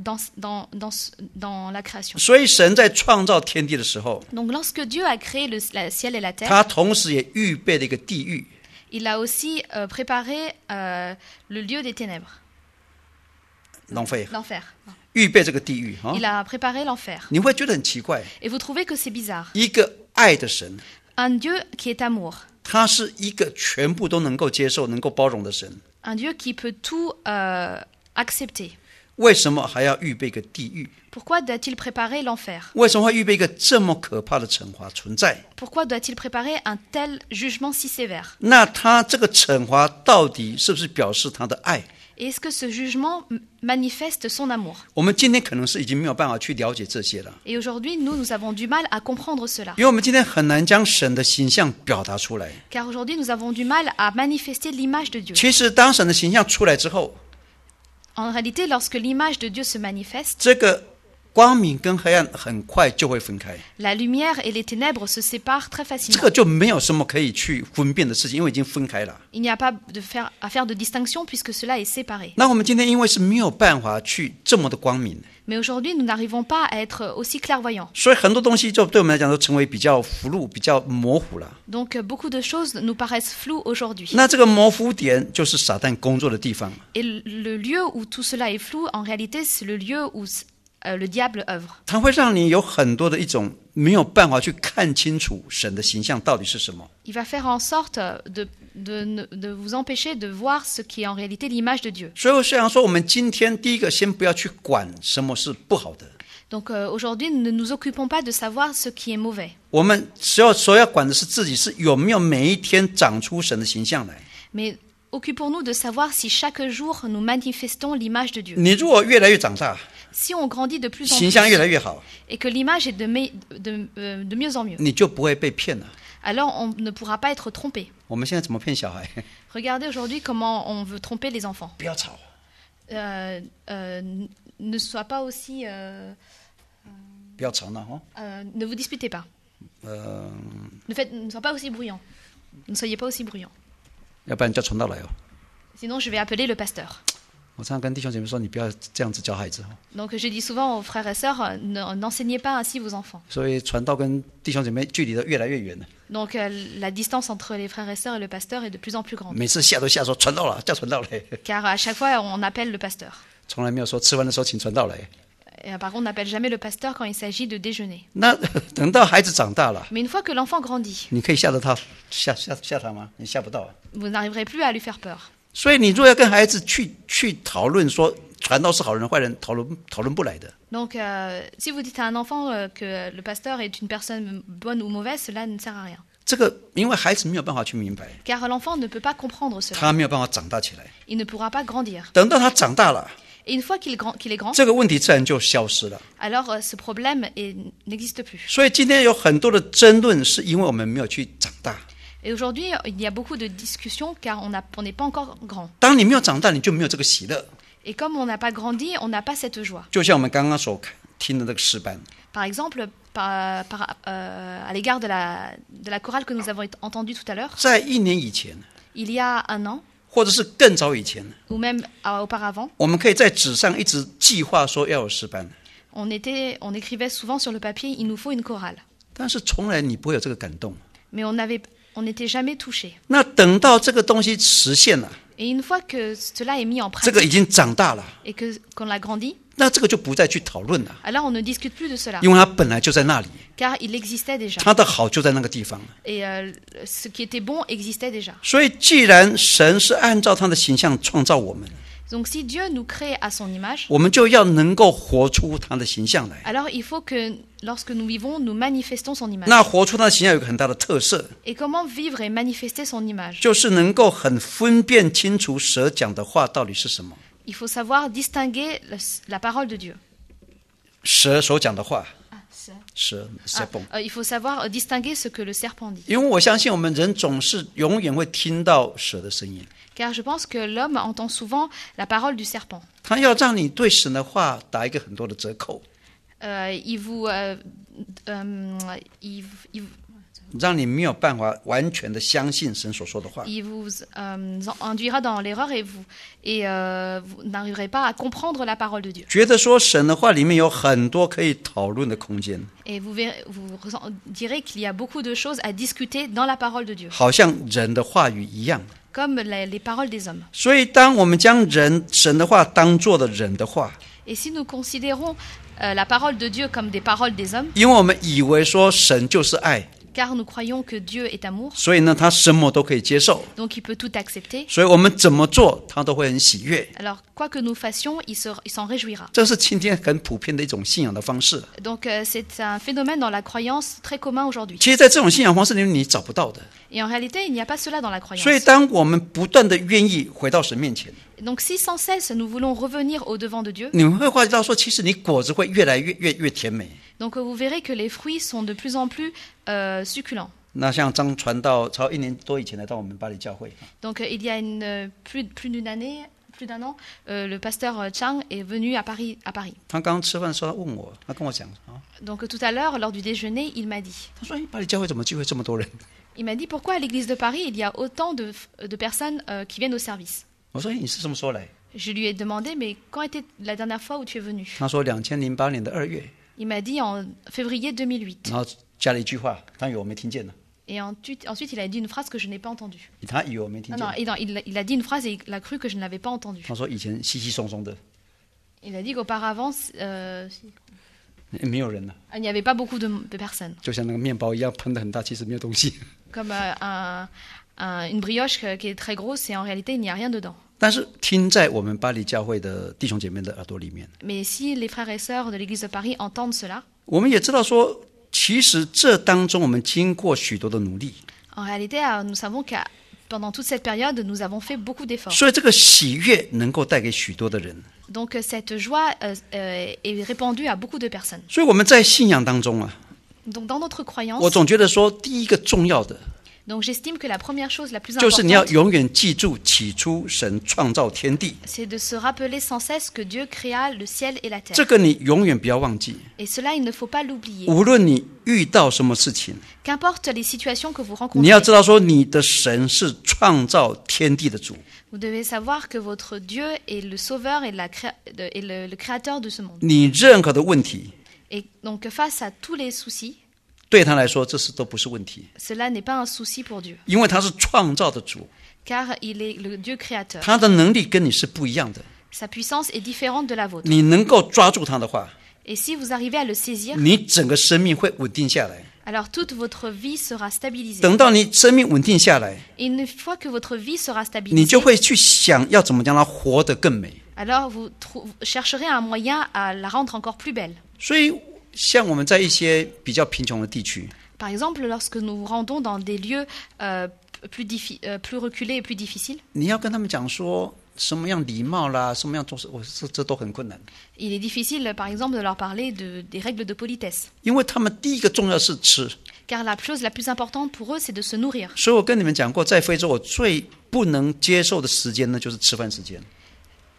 dans la création.
所以神在创造天地的时候，
Donc lorsque Dieu a créé le ciel et la terre,
他同时也预备了一个地狱。
il a aussi préparé le lieu des ténèbres,
浪费
l'enfer.
预备这个地狱哈，
Il a préparé l'enfer.
你会觉得很奇怪，
Et vous trouvez que c'est bizarre.
一个爱的神，
Un Dieu qui est amour,
他是一个全部都能够接受、能够包容的神，
un Dieu qui peut tout accepter.
为什么还要预备一个地狱？
Pourquoi doit-il préparer l'enfer?
为什么会预备一个这么可怕的惩罚存在？
Pourquoi doit-il préparer un tel jugement si sévère?
那他这个惩罚到底是不是表示他的爱？
Et est-ce que ce jugement manifeste son amour?
我们今天可能是已经没有办法去了解这些了，
Et aujourd'hui, nous avons du mal à comprendre cela.
因为我们今天很难将神的形象表达出来。
Car aujourd'hui, nous avons du mal à manifester l'image de Dieu.
其实，当神的形象出来之后，
En réalité, lorsque l'image de Dieu se manifeste,
这个光明跟黑暗很快就会分开，
la lumière et les ténèbres se séparent très
这
facilement.
个就没有什么可以去分辨的事情，因为已经分开了。
Il n'y a pas à faire de distinction puisque cela est séparé.
那我们今天因为是没有办法去这么的光明，
Mais aujourd'hui, nous n'arrivons pas à être aussi clairvoyants.
所以很多东西就对我们来讲都成为比较浮露、比较模糊了。
Donc, beaucoup de choses nous paraissent floues aujourd'hui.
那这个模糊点就是撒旦工作的地方。
Et le lieu où tout cela est flou, en réalité, c'est le lieu où le diable œuvre.
它会让你有很多的一种没有办法去看清楚神的形象到底是什么。
Il va faire en sorte de vous empêcher de voir ce qui est en réalité l'image de Dieu.
所以我想说，我们今天第一个先不要去管什么是不好的，
Donc aujourd'hui, nous ne nous occupons pas de savoir ce qui est mauvais.
我们所要管的是自己是有没有每一天长出神的形象来。
Mais occupons-nous de savoir si chaque jour nous manifestons l'image de Dieu.
你如果越来越长大，
Si on grandit de plus en
形象
plus
越来越好，
et que l'image est de mieux en mieux,
你就不会被骗了。
alors on ne pourra pas être trompé.
我们现在怎么骗小孩？
Regardez aujourd'hui comment on veut tromper les enfants.
不要吵，
Ne sois pas aussi...
不要吵闹哦。
ne vous disputez pas. Ne sois pas aussi bruyant. Ne soyez pas aussi bruyant.
要不然叫传道来哦。
Sinon, je vais appeler le pasteur.
我常常跟弟兄姐妹说，你不要这样子教孩子哦。
Donc, je dis souvent aux frères et sœurs, n'enseignez pas ainsi vos enfants.
所以传道跟弟兄姐妹距离都越来越远了。
Donc, la distance entre les frères et sœurs et le pasteur est de plus en plus grande.
每次吓都吓说传道了，叫传道来，
Car à chaque fois, on appelle le pasteur.
从来没有说吃饭的时候请传道来。
Et, par contre, on n'appelle jamais le pasteur quand il s'agit de déjeuner.
那等到孩子长大了，
Mais une fois que l'enfant grandit,
你可以吓得他吓他吗？你吓不到。
vous n'arriverez plus à lui faire peur.
所以你若要跟孩子去讨论说传道是好人坏人，讨论不来的。
Donc, si vous dites à un enfant que le pasteur est une personne bonne ou mauvaise, cela ne sert à rien.
这个因为孩子没有办法去明白，
Car l'enfant ne peut pas comprendre cela.
他没有办法长大起来。
Il ne pourra pas grandir.
等到他长大了，
Et une fois qu'il est grand,
这个问题自然就消失了。
alors ce problème n'existe plus.
所以今天有很多的争论，是因为我们没有去长大。
Et aujourd'hui, il y a beaucoup de discussions car on n'est pas encore grand.
当你没有长大，你就没有这个喜乐。
Et comme on n'a pas grandi, on n'a pas cette joie.
就像我们刚刚所听的那个诗班。
Par exemple, à l'égard de la chorale que nous avons entendue tout à l'heure,
在1年以前，
il y a un an,
或者是更早以前，
ou même auparavant,
我们可以在纸上一直计划说要有诗班，
on écrivait souvent sur le papier, il nous faut une chorale.
但是从来你不会有这个感动。
Mais on n'était jamais touché.
那等到这个东西实现了，
Et une fois que cela est mis en
这个已
pratique
经长大了，
et qu'on l'a grandi,
那这个就不再去讨论了，
alors on ne discute plus de cela,
因为它本来就在那里，
car il existait déjà.
它的好就在那个地方。
Et ce qui était bon existait déjà.
所以，既然神是按照他的形象创造我们，
Donc si Dieu nous crée à son image,
我们就要能够活出他的形象来。
alors il faut que lorsque nous vivons, nous manifestons son image.
那活出他的形象有一个很大的特色，
Et comment vivre et manifester son image?
就是能够很分辨清楚蛇讲的话到底是什么。
Il faut savoir distinguer la parole de Dieu.
蛇所讲的话，蛇
il faut savoir distinguer ce que le serpent dit.
因为我相信我们人总是永远会听到蛇的声音，
Car je pense que l'homme entend souvent la parole du serpent.
他要让你对神的话打一个很多的折扣， 让你没有办法完全的相信神所说的话。
Il vous induira dans l'erreur et vous n'arriverez pas à comprendre la parole de Dieu.
觉得说神的话里面有很多可以讨论的空间，
Et vous direz qu'il y a beaucoup de choses à discuter dans la parole de Dieu,
好像人的话语一样。
comme les paroles des hommes.
所以，当我们将神的话当作的人的话，
Et si nous considérons la parole de Dieu comme des paroles des hommes,
因为我们以为说神就是爱，
car nous croyons que Dieu est amour,
所以呢，他什么都可以接受，
donc il peut tout accepter.
所以我们怎么做，他都会很喜悦。
Alors, quoi que nous fassions, il s'en réjouira.
这是今天很普遍的一种信仰的方式。
Donc, c'est un phénomène dans la croyance très commun aujourd'hui.
其实，在这种信仰方式里面，你找不到的。
Et en réalité, il n'y a pas cela dans la croyance.
所以，当我们不断的愿意回到神面前，
Donc, si sans cesse nous voulons revenir au devant de Dieu,
你们会发觉到说，其实你果子会越来越甜美。
donc vous verrez que les fruits sont de plus en plus succulents.
那像张传道，超1年多以前来到我们巴黎教会，
Donc, il y a plus d'un an, le pasteur Chang est venu à Paris.
他刚吃饭的时候，他问我，他跟我讲啊，
Donc, tout à l'heure, lors du déjeuner, il m'a dit,
他说：“哎，巴黎教会怎么聚会这么多人？”
il m'a dit pourquoi à l'église de Paris, il y a autant de personnes qui viennent au service.
我说：“哎，你是什么时候来？”
Je lui ai demandé, mais quand était la dernière fois où tu es venu?
他说：“2008年的2月。”
Il m'a dit en février 2008.
然后加了一句话，他以为我没听见呢。
Et ensuite, il a dit une phrase que je n'ai pas entendue.
他以为我没听见。
Non, il a dit une phrase et il a cru que je ne l'avais pas entendue.
他说以前稀稀松松的，
Il a dit qu'auparavant,
没有人了，
il n'y avait pas beaucoup de personnes.
就像那个面包一样喷得很大，其实没有东西。
Comme une brioche qui est très grosse et en réalité, il n'y a rien dedans.
但是听在我们巴黎教会的弟兄姐妹的耳朵里面，
Mais si les frères et sœurs de l'église de Paris entendent cela,
我们也知道说，其实这当中我们经过许多的努力，
en réalité, nous savons que pendant toute cette période, nous avons fait beaucoup d'efforts.
所以这个喜悦能够带给许多的人。
Donc cette joie est répandue à beaucoup de personnes.
所以我们在信仰当中啊，
Donc dans notre
我
croyance,
总觉得说，第一个重要的
donc j'estime que la première chose la plus
就是你要
importante,
永远记住起初神创造天地，
c'est de se rappeler sans cesse que Dieu créa le ciel et la
这
terre.
个你永远不要忘记。
Et cela, il ne faut pas l'oublier.
无论你遇到什么事情，
Qu'importe les situations que vous
你要
rencontrez,
知道说，你的神是创造天地的主，
vous devez savoir que votre Dieu est le sauveur et le créateur de ce monde.
你任何的问题，
Et donc face à tous les soucis,
对他来说这都不是问题，
cela n'est pas un souci pour Dieu,
因为他是创造的主，
car il est le Dieu créateur.
他的能力跟你是不一样的。
Sa puissance est différente de la vôtre.
你能够抓住他的话，
Et si vous arrivez à le saisir,
你整个生命会稳定下来。
alors toute votre vie sera stabilisée.
等到你生命稳定下来，
Et une fois que votre vie sera
你就
stabilisée,
会去想要怎么让它活得更美。
alors vous chercherez un moyen à la rendre encore plus belle.
所以，像我们在一些比较贫穷的地区，
Par exemple, lorsque nous nous rendons dans des lieux plus reculés et plus difficiles,
你要跟他们讲说什么样礼貌啦，什么样做事，这都很困难，
il est difficile, par exemple, de leur parler des règles de politesse.
因为他们第一个重要是吃。
Car la chose la plus importante pour eux, c'est de se nourrir.
所以我跟你们讲过，在非洲我最不能接受的时间呢，就是吃饭时间。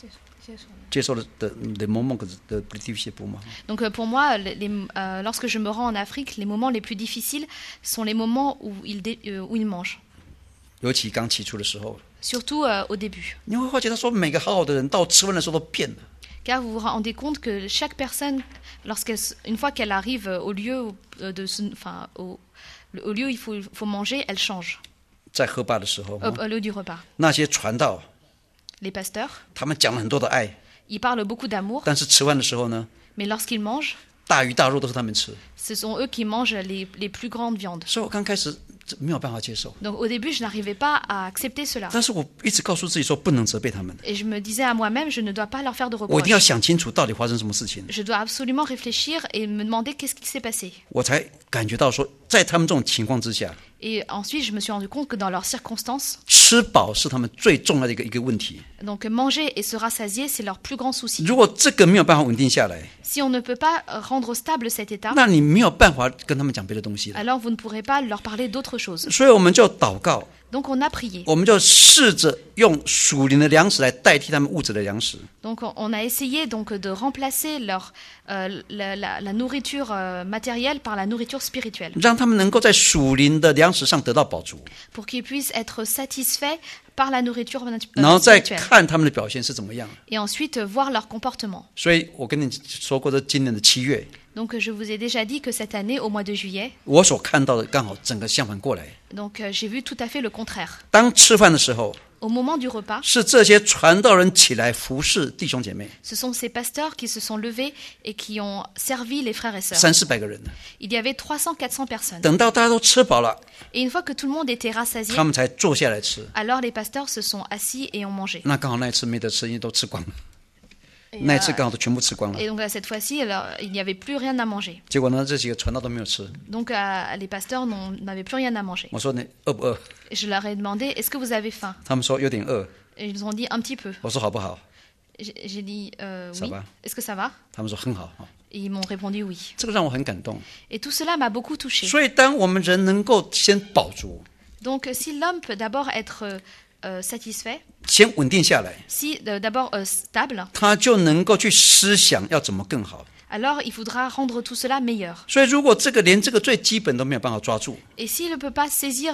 接受的 les moments de plus difficiles pour moi.
Donc pour moi, lorsque je me rends en Afrique, les moments les plus difficiles sont les moments où ils mangent.
尤其刚起初的时候，
Surtout au début.
你会发觉他说每个好好的人到吃饭的时候都变了。
Car vous vous rendez compte que chaque personne, une fois qu'elle arrive au lieu au lieu où il faut manger, elle change.
在喝吧的时候，
Au lieu du repas.
那些传道，
Les pasteurs,
他们讲了很多的爱，
ils parlent beaucoup d'amour,
但是吃饭的时候呢，
mais lorsqu'ils mangent,
大鱼大肉都是他们吃，
ce sont eux qui mangent les plus grandes viandes.
所以我刚开始没有办法接受。
Donc au début, je n'arrivais pas à accepter cela.
但是我一直告诉自己说，不能责备他们，
Et je me disais à moi-même, je ne dois pas leur faire de
我一定要
reproches.
想清楚到底发生什么事情，
Je dois absolument réfléchir et me demander qu'est-ce qui s'est passé.
我才感觉到说，在他们这种情况之下，
Et ensuite, je me suis rendu compte que dans leurs circonstances,
吃饱是他们最重要的一个问题。
donc manger et se rassasier, c'est leur plus grand souci.
如果这个没有办法稳定下来，
Si on ne peut pas rendre stable cet état,
那你没有办法跟他们讲别的东西了。
alors vous ne pourrez pas leur parler d'autre chose.
所以我们就祷告，
Donc on a prié.
我们就试着用属灵的粮食来代替他们物质的粮食。
Donc on a essayé donc de remplacer la nourriture matérielle par la nourriture spirituelle,
让他们能够在属灵的粮食上得到饱足，
pour qu'ils puissent être satisfaits par la nourriture
然后再
spirituelle.
看他们的表现是怎么样。
Et ensuite voir leur comportement.
所以我跟你说过，这今年的7月，
Donc je vous ai déjà dit que cette année, au mois de juillet,
我所看到的刚好整个相反过来。
donc j'ai vu tout à fait le contraire.
当吃饭的时候，
Au moment du repas,
是这些传道人起来服侍弟兄姐妹，
ce sont ces pasteurs qui se sont levés et qui ont servi les frères et sœurs.
300-400个人。
Il y avait 300-400 personnes.
等到大家都吃饱了，
Et une fois que tout le monde était rassasié,
他们才坐下来吃。
alors les pasteurs se sont assis et ont mangé.
那刚好那一次没得吃，因为都吃光了。那一次刚好都全部吃光了。
Et donc cette fois-ci, alors, il n'y avait plus rien à manger.
结果呢，这几个传道都没有吃。
Donc les pasteurs n'avaient plus rien à manger.
我说你饿不饿？
Et je leur ai demandé, est-ce que vous avez faim?
他们说有点饿。
Et ils ont dit un petit peu.
我说好不好？
J'ai dit
Ça
oui.
va.
Est-ce que ça va?
他们说很好。
Et ils m'ont répondu oui.
这个让我很感动。
Et tout cela m'a beaucoup touchée.
所以，当我们人能够先饱足，
Donc si l'homme peut d'abord être satisfait,
先稳定下来，
si d'abord stable,
他就能够去思想要怎么更好。
alors il faudra rendre tout cela meilleur.
所以，如果连这个最基本都没有办法抓住，
Et s'il ne peut pas saisir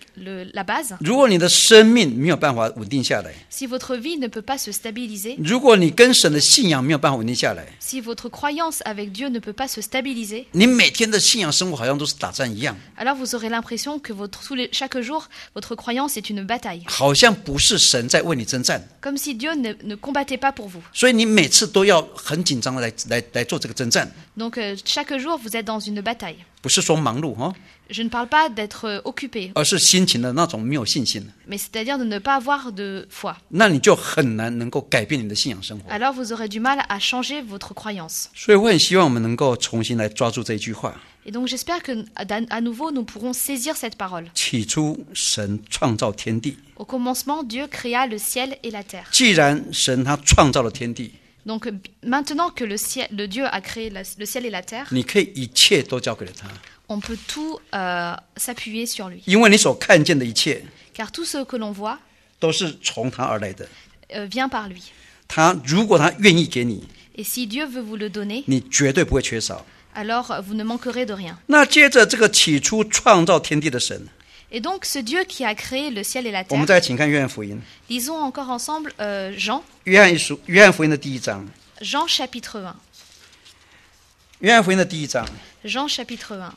la base,
如果你的生命没有办法稳定下来，
si votre vie ne peut pas se stabiliser,
如果你跟神的信仰没有办法稳定下来，
si votre croyance avec Dieu ne peut pas se stabiliser,
你每天的信仰生活好像都是打战一样，
alors vous aurez l'impression que chaque jour, votre croyance est une bataille.
好像不是神在为你征战，
Comme si Dieu ne combattait pas pour vous.
所以你每次都要很紧张的来做这个征战，
Donc chaque jour, vous êtes dans une bataille.
不是说忙碌哈，
Je ne parle pas d'être occupé,
而是心情的那种没有信心，
mais c'est-à-dire de ne pas avoir de foi.
那你就很难能够改变你的信仰生活。
Alors vous aurez du mal à changer votre croyance.
所以我很希望我们能够重新来抓住这一句话：
Et donc j'espère qu'à nouveau, nous pourrons saisir cette parole.
起初神创造天地，
Au commencement, Dieu créa le ciel et la terre.
既然神他创造了天地，
Donc maintenant que le Dieu a créé le ciel et la terre,
你可以一切都交给了他，
on peut tout s'appuyer sur lui.
因为你所看见的一切
Car tout ce que l'on voit
都是从他而来的。
vient par lui.
如果他愿意给你，
Et si Dieu veut vous le donner,
你绝对不会缺少。
alors vous ne manquerez de rien.
那接着这个起初创造天地的神，
Et donc ce Dieu qui a créé le ciel et la
我们
terre,
再请看约翰福音，
lisons encore ensemble Jean
约翰福音的第1章，
Jean chapitre 1.
约翰福音的第1章，
Jean chapitre 1.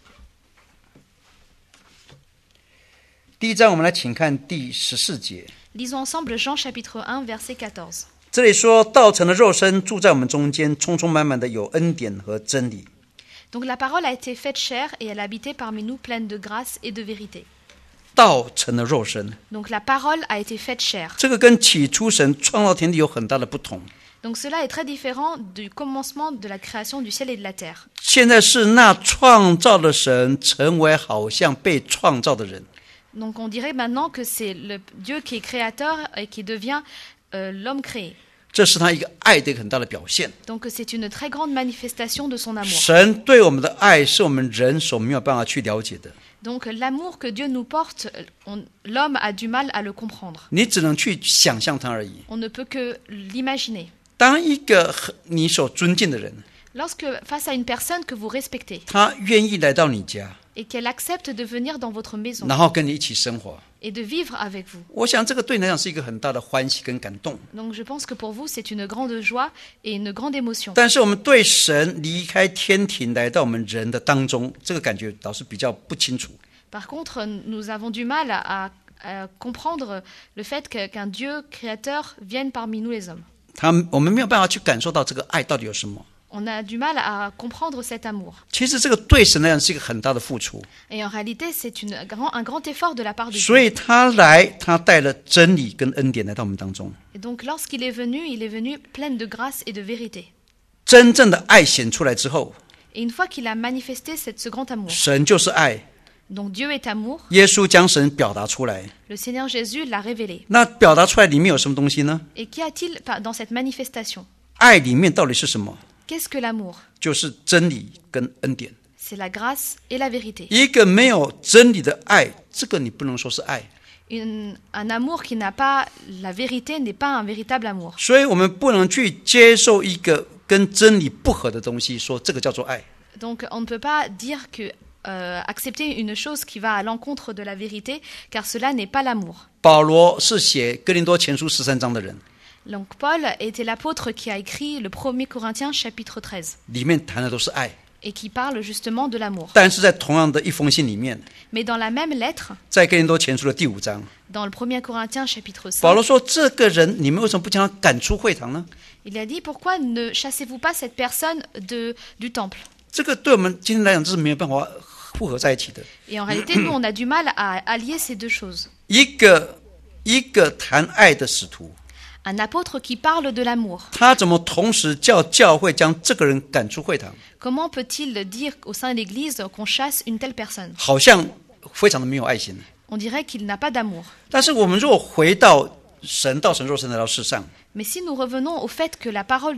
第1章我们来请看第14节。
Lisons ensemble Jean chapitre 1, verset 14.
这里说，道成了肉身，住在我们中间，充充满满的有恩典和真理。
Donc la parole a été faite chair et elle habitait parmi nous pleine de grâce et de vérité.
道成了肉身，
Donc la parole a été faite chair.
这个跟起初神创造天地有很大的不同。
Donc cela est très différent du commencement de la création du ciel et de la terre.
现在是那创造的神成为好像被创造的人。
Donc on dirait maintenant que c'est le Dieu qui est créateur et qui devient l'homme créé.
这是他一个爱的一个很大的表现。
Donc c'est une très grande manifestation de son amour.
神对我们的爱是我们人所没有办法去了解的。
Donc l'amour que Dieu nous porte, l'homme a du mal à le comprendre.
你只能去想象它而已。
On ne peut que l'imaginer.
当一个你所尊敬的人，
Lorsque face à une personne que vous respectez
他愿意来到你家，
et qu'elle accepte de venir dans votre maison
然后跟你一起生活，
et de vivre avec vous.
我想这个对你来讲是一个很大的欢喜跟感动。
Donc je pense que pour vous, c'est une grande joie et une grande émotion.
但是我们对神离开天庭来到我们人的当中，这个感觉倒是比较不清楚。
Par contre, nous avons du mal à comprendre le fait qu'un Dieu créateur vienne parmi nous les hommes.
我们没有办法去感受到这个爱到底有什么。
On a du mal à comprendre cet amour.
其实这个对神来讲是一个很大的付出，
Et en réalité, c'est un grand effort de la part de
所
Dieu.
以他带了真理跟恩典来到我们当中。
Et donc lorsqu'il est venu plein de grâce et de vérité.
真正的爱显出来之后，
Et une fois qu'il a manifesté ce grand amour,
神就是爱，
donc Dieu est amour,
耶稣将神表达出来。
le Seigneur Jésus l'a révélé.
那表达出来里面有什么东西呢？
Et qu'y a-t-il dans cette manifestation?
爱里面到底是什么？
Qu'est-ce que l'amour?
就是真理跟恩典。
C'est la grâce et la vérité.
一个没有真理的爱，这个你不能说是爱。
Un amour qui n'a pas la vérité n'est pas un véritable amour.
所以我们不能去接受一个跟真理不合的东西，说这个叫做爱。
Donc on ne peut pas dire que accepter une chose qui va à l'encontre de la vérité, car cela n'est pas l'amour.
保罗是写哥林多前书13章的人，
Donc Paul était l'apôtre qui a écrit le 1er Corinthiens chapitre 13
里面谈的都是爱。
et qui parle justement de l'amour.
但是在同样的一封信里面，
Mais dans la même lettre,
在哥林多前书的第5章，
dans le 1er Corinthiens chapitre 5,
保罗说：“这个人，你们为什么不将他赶出会堂呢？”
il a dit pourquoi ne chassez-vous pas cette personne du temple?
这个对我们今天来讲，这是没有办法复合在一起的。
Et en réalité, nous, on a du mal à allier ces deux choses.
一个谈爱的使徒，
Un apôtre qui parle de l'amour,
他怎么同时叫教会将这个人赶出会堂？
comment peut-il dire au sein de l'Église qu'on chasse une telle personne?
好像非常的没有爱心。
On dirait qu'il n'a pas d'amour.
但是我们如果回到神肉身来到世上，
Mais si nous revenons au fait que la parole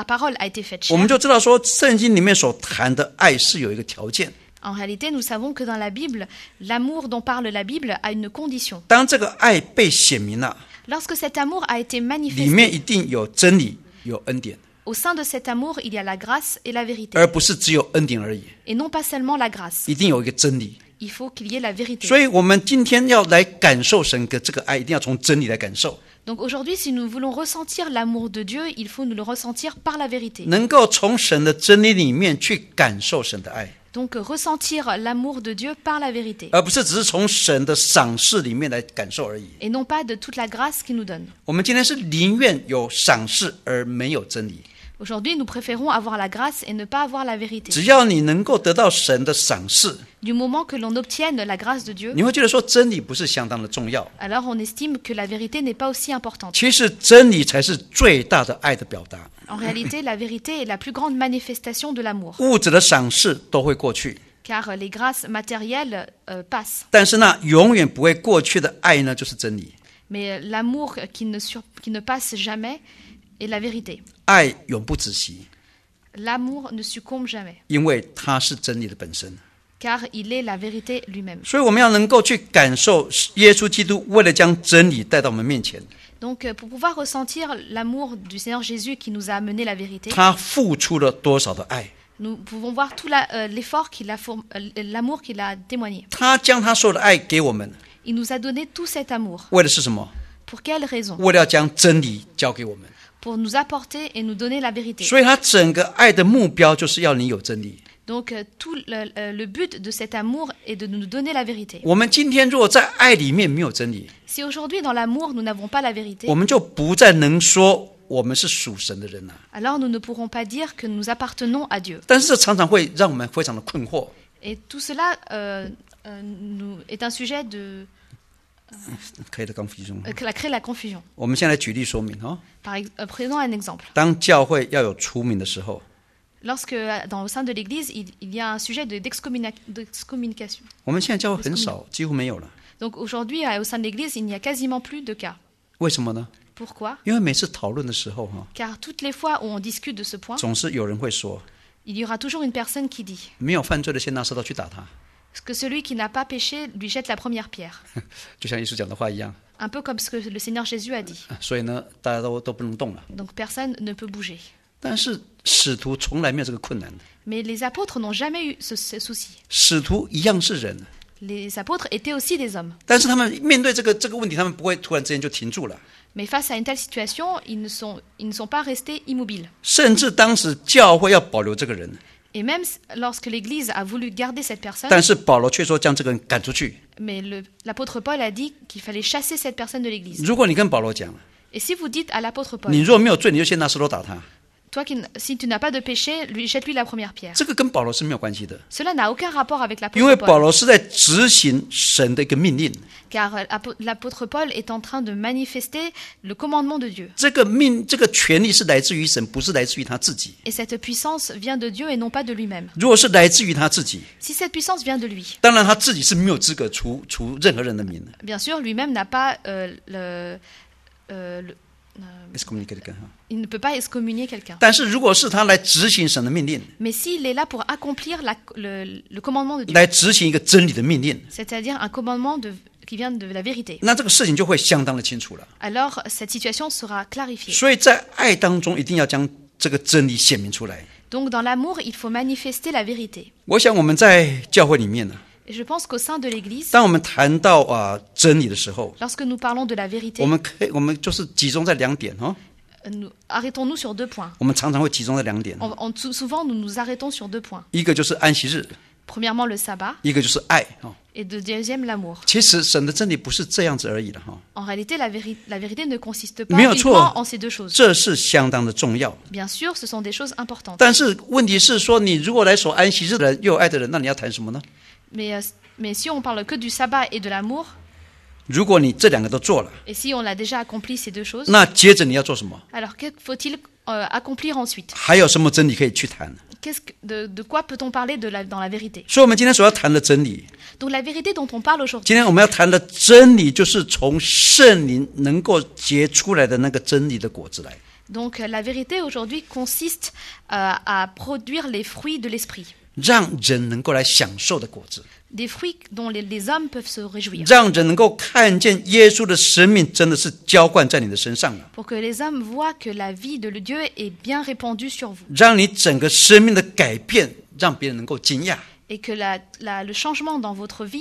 a été faite
我们
chair,
就知道说，圣经里面所谈的爱是有一个条件。
en réalité, nous savons que dans la Bible, l'amour dont parle la Bible a une condition.
当这个爱被显明了，
Lorsque cet amour a été
里
manifesté,
面一定有真理，有恩典，
au sein de cet amour, il y a la grâce et la vérité.
而不是只有恩典而已，
Et non pas seulement la grâce.
一定有一个真理。
Il faut qu'il y ait la vérité.
所以，我们今天要来感受神的这个爱，一定要从真理来感受，
Donc aujourd'hui, si nous voulons ressentir l'amour de Dieu, il faut nous le ressentir par la vérité.
能够从神的真理里面去感受神的爱，
Donc ressentir l'amour de Dieu par la vérité.
而不是只是从神的赏赐里面来感受而已。
Et non pas de toute la grâce qu'il nous donne.
我们今天是宁愿有赏赐而没有真理。
Aujourd'hui, nous préférons avoir la grâce et ne pas avoir la vérité.
只要你能够得到神的赏赐，
Du moment que l'on obtienne la grâce de Dieu,
你会觉得说真理不是相当的重要。
alors on estime que la vérité n'est pas aussi importante.
其实真理才是最大的爱的表达。
En réalité, la vérité est la plus grande manifestation de l'amour,
物质的赏赐都会过去，
car les grâces matérielles passent.
但是那永远不会过去的爱呢，就是真理。
Mais l'amour qui ne passe jamais est la vérité.
爱永不止息，
L'amour ne succombe jamais,
因为它是真理的本身。
car il est la vérité lui-même.
所以我们要能够去感受耶稣基督为了将真理带到我们面前，
Donc pour pouvoir ressentir l'amour du Seigneur Jésus qui nous a amené la vérité,
他付出了多少的爱，
nous pouvons voir tout l'effort l'amour qu'il a témoigné.
他将他所有的爱给我们，
Il nous a donné tout cet amour.
为的是什么？
Pour quelle raison?
为了要将真理交给我们。
Pour nous apporter et nous donner la vérité.
所以他整个爱的目标就是要你有真理。
Donc tout le but de cet amour est de nous donner la vérité.
我们今天如果在爱里面没有真理，
Si aujourd'hui dans l'amour nous n'avons pas la vérité,
我们就不再能说我们是属神的人了。
alors nous ne pourrons pas dire que nous appartenons à Dieu.
但是这常常会让我们非常的困惑。
Et tout cela est un sujet
可以的，confusion。
crée la confusion.
我们现在举例说明哈。
Prenons un exemple.
当教会要有出名的时候，
Lorsque au sein de l'Église, il y a un sujet d'excommunication.
我们现在教会很少，几乎没有了。
Donc aujourd'hui, au sein de l'Église, il n'y a quasiment plus de cas.
为什么呢？
Pourquoi?
因为每次讨论的时候哈，
Car toutes les fois où on discute de ce point,
总是有人会说，
il y aura toujours une personne qui dit
没有犯罪的先拿石头去打他。
que celui qui n'a pas péché lui jette la première pierre.
就像耶稣讲的话一样。
Un peu comme ce que le Seigneur Jésus a dit.
所以呢，大家都不能动了。
Donc personne ne peut bouger.
但是使徒从来没有这个困难的，
Mais les apôtres n'ont jamais eu ce souci.
使徒一样是人，
Les apôtres étaient aussi des hommes.
但是他们面对这个问题，他们不会突然之间就停住了。
Mais face à une telle situation, ils ne sont pas restés immobiles.
甚至当时教会要保留这个人，
Et même lorsque l'Église a voulu garder cette personne,
但是保罗却说将这个人赶出去。
mais l'apôtre Paul a dit qu'il fallait chasser cette personne de l'Église.
如果你跟保罗讲，
Et si vous dites à l'apôtre
你
Paul,
如果没有罪，你就先拿石头打他，
toi, si tu n'as pas de péché, jette-lui la première pierre.
这个跟保罗是没有关系的，
Cela n'a aucun rapport avec
因为
l'apôtre
保
Paul,
罗是在执行神的一个命令。
car l'apôtre Paul est en train de manifester le commandement de Dieu.
这个权利是来自于神，不是来自于他自己。
Et cette puissance vient de Dieu et non pas de lui-même.
如果是来自于他自己，
Si cette puissance vient de lui,
当然他自己是没有资格除任何人的名的。
bien sûr, lui-même n'a pas il ne peut pas excommunier quelqu'un.
但是如果是他来执行神的命令，
Mais s'il est là pour accomplir le commandement de Dieu,
来执行一个真理的命令，
c'est-à-dire un commandement qui vient de la vérité,
那这个事情就会相当的清楚了。
alors cette situation sera clarifiée.
所以在爱当中，一定要将这个真理显明出来。
Donc dans l'amour, il faut manifester la vérité.
我想我们在教会里面呢，
Et je pense qu'au sein de l'Église,
当我们谈到真理的时候，
lorsque nous parlons de la vérité,
我们就是集中在2点哦。
arrêtons-nous sur 2 points.
我们常常会集中在2点，
Souvent, nous nous arrêtons sur 2 points.
一个就是安息日，
Premièrement, le sabbat,
一个就是爱哦。
et deuxième, l'amour.
其实神的真理不是这样子而已的哈，
En réalité, la vérité ne consiste pas
没有错。
uniquement en ces 2 choses.
这是相当的重要。
Bien sûr, ce sont des choses importantes.
但是问题是说，你如果来守安息日的人又有爱的人，那你要谈什么呢？
Mais si on parle que du sabbat et de l'amour,
如果你这2个都做了，
et si on a déjà accompli ces 2 choses,
那接着你要做什么？
alors que faut-il accomplir ensuite?
还有什么真理可以去谈？
De quoi peut-on parler dans la vérité?
所以，我们今天所要谈的真理，
Donc la vérité dont on parle aujourd'hui,
今天我们要谈的真理，就是从圣灵能够结出来的那个真理的果子来。
donc la vérité aujourd'hui consiste à produire les fruits de l'esprit,
让人能够来享受的果子，
des fruits dont les hommes peuvent se réjouir,
让人能够看见耶稣的生命真的是浇灌在你的身上了，
pour que les hommes voient que la vie de Dieu est bien répandue sur vous,
让你整个生命的改变，让别人能够惊讶。
et que le changement dans votre vie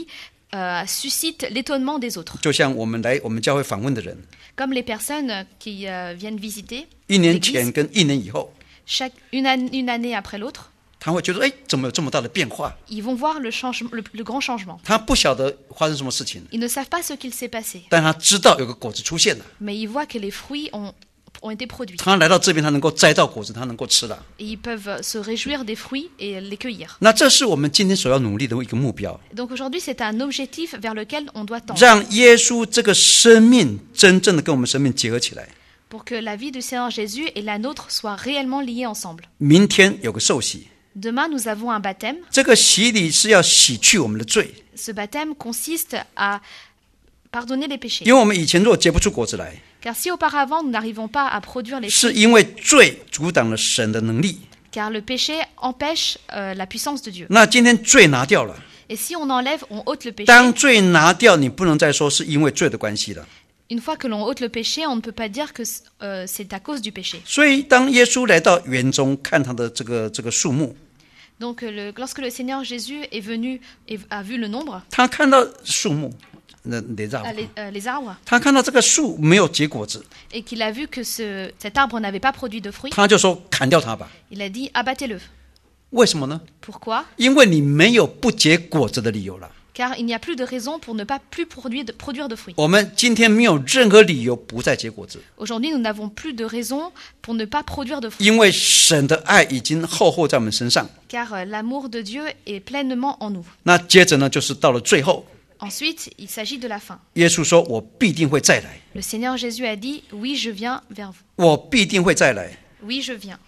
suscite l'étonnement des autres.
就像我们教会访问的人，
Comme les personnes qui viennent visiter
1年前跟1年以后，
une année après l'autre,
他会觉得，怎么有这么大的变化？
ils vont voir le grand changement.
他不晓得发生什么事情，
Ils ne savent pas ce qu'il s'est passé,
但他知道有个果子出现了。
mais ils voient que les fruits ont été produits.
他来到这边，他能够摘到果子，他能够吃了。
Et ils peuvent se réjouir des fruits et les cueillir.
那这是我们今天所要努力的一个目标，
Donc aujourd'hui, c'est un objectif vers lequel on doit tendre,
让耶稣这个生命真正的跟我们生命结合起来。
pour que la vie du Seigneur Jésus et la nôtre soient réellement liées ensemble.
明天有个受洗，
Demain, nous avons un baptême.
这个洗礼是要洗去我们的罪，
Ce baptême consiste à pardonner les péchés.
因为我们以前如果结不出果子来，
Car si auparavant, nous n'arrivons pas à produire les
是
fruits,
因为罪阻挡了神的能力。
car le péché empêche la puissance de Dieu.
那今天罪拿掉了，
Et si on enlève, on ôte le péché.
当罪拿掉，你不能再说是因为罪的关系了。
Une fois que l'on ôte le péché, on ne peut pas dire que c'est à cause du péché.
所以，当耶稣来到园中看他的这个树木，
Donc lorsque le Seigneur Jésus est venu et a vu le nombre,
他看到树木，les
les arbres,
他看到这个树没有结果子，
et qu'il a vu que cet arbre n'avait pas produit de fruits,
他就说砍掉它吧。
il a dit abattez-le.
为什么呢？
Pourquoi?
因为你没有不结果子的理由了。
Car il n'y a plus de raison pour ne pas plus produire de fruits.
我们今天没有任何理由不再结果子，
Aujourd'hui, nous n'avons plus de raison pour ne pas produire de fruits.
因为神的爱已经厚在我们身上。
Car l'amour de Dieu est pleinement en nous.
那接着呢，就是到了最后，
Ensuite, il s'agit de la fin.
耶稣说：“我必定会再来，
Le Seigneur Jésus a dit, oui, je viens vers vous.
我必定会再来。”
Oui, je viens.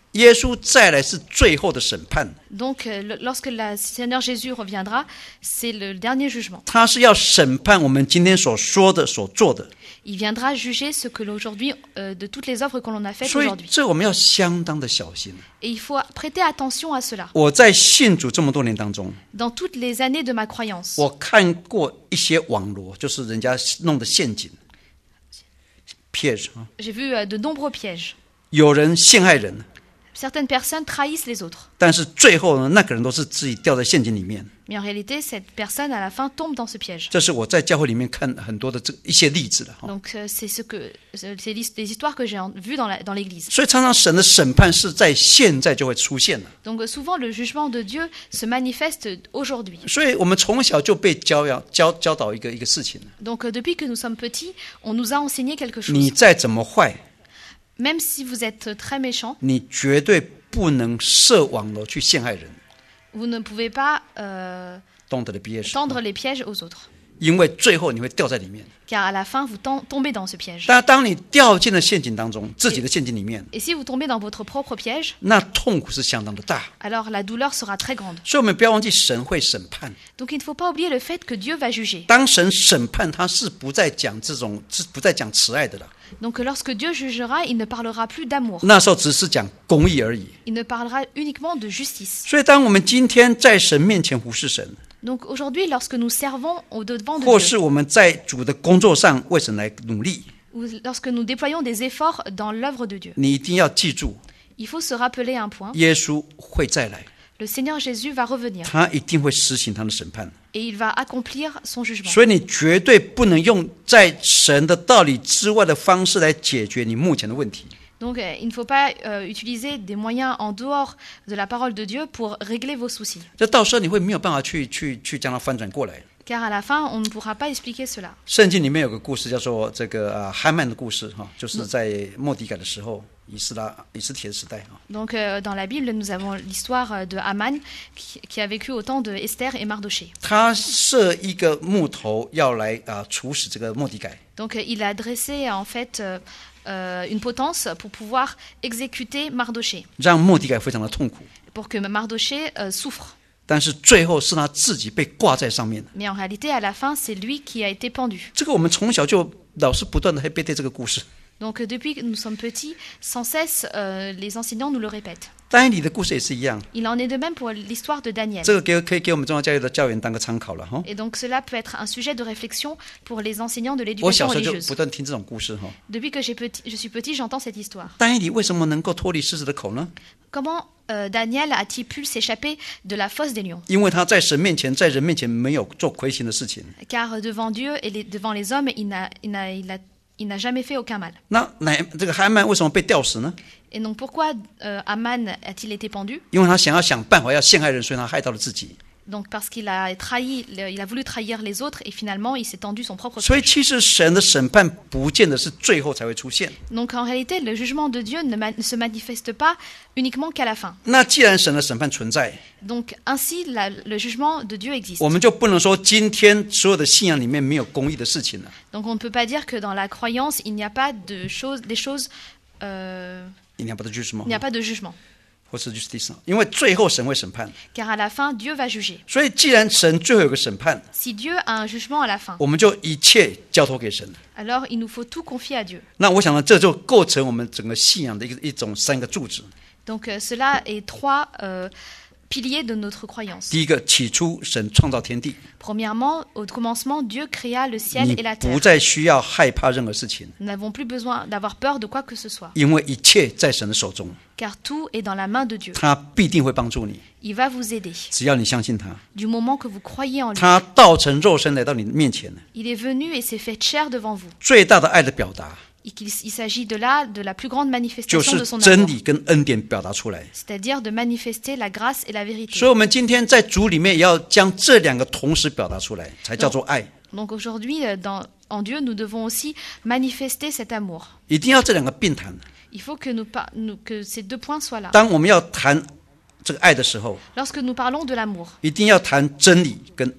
耶稣再来是最后的审判，
Donc, lorsque le Seigneur Jésus reviendra, c'est le dernier jugement.
他是要审判我们今天所说的、所做的。
Il viendra juger ce que aujourd'hui, de toutes les œuvres que l'on a faites
所以
aujourd'hui.
这我们要相当的小心。
Et il faut prêter attention à cela.
我在信主这么多年当中，
Dans toutes les années de ma croyance,
我看过一些网罗，就是人家弄的陷阱 ，piège 啊，
j'ai vu de nombreux pièges.
有人陷害人，
Certaines personnes trahissent les autres.
但是最后呢，那个人都是自己掉在陷阱里面。
Mais en réalité, cette personne, à la fin, tombe dans ce piège.
这是我在教会里面看很多的一些例子了哈。
Donc, c'est des histoires que j'ai vues dans l'Église.
所以常常神的审判是在现在就会出现了。
Donc, souvent, le jugement de Dieu se manifeste aujourd'hui.
所以我们从小就被教导一个事情：
Donc, depuis que nous sommes petits, on nous a enseigné quelque
你
chose.
再怎么坏，
Même si vous êtes très méchant,
你绝对不能设网罗去陷害人。
vous ne pouvez pas
懂得的毕业时，
tendre les pièges aux autres.
因为最后你会掉在里面。
Car à la fin, vous tombez dans ce piège.
但当你掉进了陷阱当中，自己的陷阱里面，
Et si vous tombez dans votre propre piège,
那痛苦是相当的大。
alors la douleur sera très grande.
所以我们不要忘记，神会审判。
Donc il ne faut pas oublier le fait que Dieu va juger.
当神审判，他是不再讲不再讲慈爱的了。
Donc lorsque Dieu jugera, il ne parlera plus d'amour.
那时候只是讲公义而已。
Il ne parlera uniquement de justice.
所以，当我们今天在神面前服侍神，
Donc aujourd'hui, lorsque nous servons au-devant de
或
Dieu,
是我们在主的工作上为神来努力，
ou lorsque nous déployons des efforts dans l'œuvre de Dieu,
你一定要记住，
il faut se rappeler un point.
耶稣会再来，
Le Seigneur Jésus va revenir
他一定会施行他的审判。
et il va accomplir son jugement.
所以，你绝对不能用在神的道理之外的方式来解决你目前的问题。
Donc il ne faut pas utiliser des moyens en dehors de la parole de Dieu pour régler vos soucis.
这到时候你会没有办法去将它翻转过来。
Car à la fin, on ne pourra pas expliquer cela.
圣经里面有个故事叫做这个哈曼的故事哈，就是在末底改的时候，以斯帖的时代哈。
Donc dans la Bible, nous avons l'histoire de Haman qui a vécu au temps de Esther et Mardochée.
他设一个木头要来处死这个末底改，
Donc il a dressé en fait une potence pour pouvoir exécuter Mardochée,
让末底改非常的痛苦。
pour que Mardochée souffre.
但是最后是他自己被挂在上面。
Mais en réalité, à la fin, c'est lui qui a été pendu.
这个我们从小就老师不断的会背对这个故事。
Donc depuis que nous sommes petits, sans cesse, les enseignants nous le répètent.
但以理的故事也是一样，
Il en est de même pour l'histoire de Daniel.
这个可以给我们中央教育的教员当个参考了哈。
Et donc cela peut être un sujet de réflexion pour les enseignants de
我
l'éducation
小时候就
religieuse.
不断听这种故事哈。
Depuis que je suis petit, j'entends cette histoire.
但以理为什么能够脱离狮子的口呢？
Comment Daniel a-t-il pu s'échapper de la fosse des lions?
因为他在神面前、在人面前没有做亏心的事情。
Car devant Dieu et devant les hommes, il n'a jamais fait aucun mal.
那这个哈曼为什么被吊死呢？
Et donc pourquoi Haman a-t-il été pendu?
因为他想办法要陷害人，所以他害到了自己。
Donc parce qu'il a voulu trahir les autres et finalement il s'est tendu son propre
所以
piège.
其实神的审判不见得是最后才会出现。
Donc en réalité, le jugement de Dieu ne se manifeste pas uniquement qu'à la fin.
那既然神的审判存在，
Donc ainsi, le jugement de Dieu existe.
我们就不能说今天所有的信仰里面没有公义的事情了。
Donc on ne peut pas dire que dans la croyance, il n'y a pas des choses,
il n'y a pas de jugement，
il n'y a pas de jugement.
或是 justice， 因为最后神会审判。
Car à la fin, Dieu va juger.
所以既然神最后有个审判，
Si Dieu a un jugement à la fin,
我们就一切交托给神。
alors il nous faut tout confier à Dieu.
那我想呢，这就构成我们整个信仰的一种三个柱子。
Donc cela est trois piliers de notre croyance.
第一个，起初神创造天地，
Premièrement, au commencement, Dieu créa le ciel
你
et la
不
terre.
再需要害怕任何事情，
Nous n'avons plus besoin d'avoir peur de quoi que ce soit,
因为一切在神的手中，
car tout est dans la main de Dieu.
他必定会帮助你，
Il va vous aider.
只要你相信他。
Du moment que vous croyez en lui,
他道成肉身来到你面前，
il est venu et s'est fait chair devant vous.
最大的爱的表达
Et il s'agit de la plus grande
就
manifestation
是
de son
真
amour,
理跟恩典表达出来。
c'est-à-dire de manifester la grâce et la vérité.
所以，我们今天在主里面也要将这两个同时表达出来，才叫做爱。
Donc aujourd'hui, en Dieu, nous devons aussi manifester cet amour.
一定要这两个并谈。
Il faut que ces deux points soient là.
当我们要谈这个爱的时候，
Lorsque nous parlons de l'amour,
一定要谈真理跟恩典。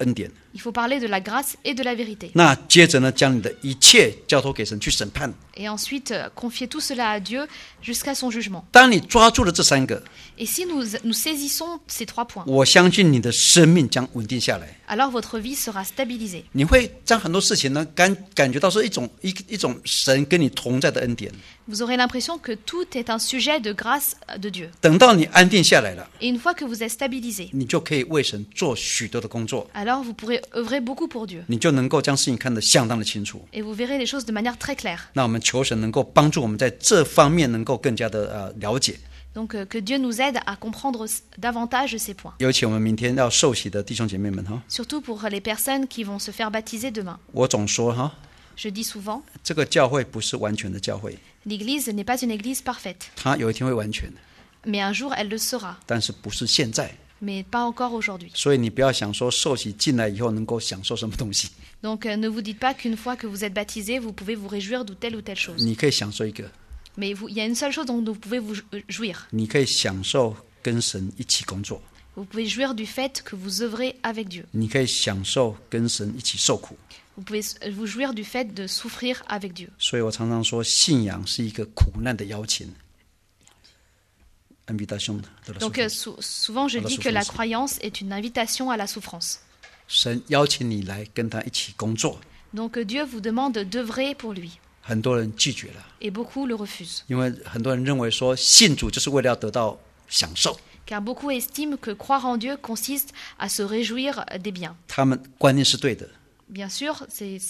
Il faut parler de la grâce et de la vérité.
那接着呢，将你的一切交托给神去审判。
Et ensuite, confier tout cela à Dieu jusqu'à son jugement.
当你抓住了这3个，
Et si nous saisissons ces 3 points,
我相信你的生命将稳定下来。
alors votre vie sera stabilisée.
你会将很多事情呢感觉到是一种神跟你同在的恩典。
Vous aurez l'impression que tout est un sujet de grâce de Dieu.
等到你安定下来了，
Et une fois que vous êtes stabilisé,
你就可以为神做许多的工作，
alors vous pourrez œuvrer beaucoup pour Dieu.
你就能够将事情看得相当的清楚。
Et vous verrez les choses de manière très claire.
那我们求神能够帮助我们在这方面能够更加的了解。
Donc que Dieu nous aide à comprendre davantage ces points.
尤其我们明天要受洗的弟兄姐妹们哈，
Surtout pour les personnes qui vont se faire baptiser demain.
我总说哈，
Je dis souvent,
这个教会不是完全的教会，
l'Église n'est pas une Église parfaite.
它有一天会完全，
Mais un jour, elle le sera.
但是不是现在。
Mais pas encore aujourd'hui.
所以你不要想说受洗进来以后能够享受什么东西，
Donc ne vous dites pas qu'une fois que vous êtes baptisé, vous pouvez vous réjouir de telle ou telle chose.
你可以享受一个，
Mais il y a une seule chose dont vous pouvez vous jouir.
你可以享受跟神一起工作，
Vous pouvez jouir du fait que vous œuvrez avec Dieu.
你可以享受跟神一起受苦。
Vous pouvez vous jouir du fait de souffrir avec Dieu.
所以我常常说，信仰是一个苦难的邀请。invitation de la
Donc
souffrance.
souvent je
À la
dis que la
souffrance.
croyance est une invitation à la souffrance.
神邀请你来跟他一起工作，
Donc Dieu vous demande d'œuvrer pour lui.
很多人拒绝了，
Et beaucoup le refusent.
因为很多人认为说信主就是为了要得到享受，
Car beaucoup estiment que croire en Dieu consiste à se réjouir des biens.
他们观念是对的，
Bien sûr,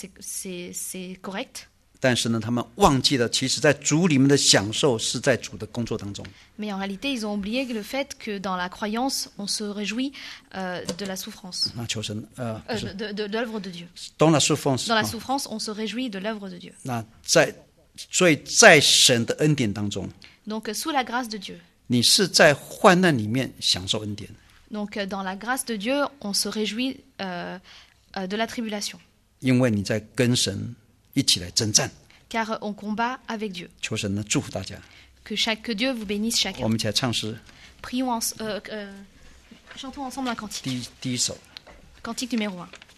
c'est correct.
但是呢，他们忘记了，其实在主里面的享受是在主的工作当中。
Mais en réalité, ils ont oublié le fait que dans la croyance, on se réjouit de la souffrance.
那求神不是
De l'œuvre de Dieu.
dans la souffrance
Dans la
啊
souffrance, on se réjouit de l'œuvre de Dieu.
那所以在神的恩典当中，
Donc sous la grâce de Dieu.
你是在患难里面享受恩典，
Donc dans la grâce de Dieu, on se réjouit de la tribulation.
因为你在跟神一起来征战。
Car on combat avec Dieu.
求神呢祝福大家，
Que Dieu vous bénisse
我
chacun.
们一起来唱诗，
Chantons ensemble un cantique.
第一首。
Cantique numéro 1.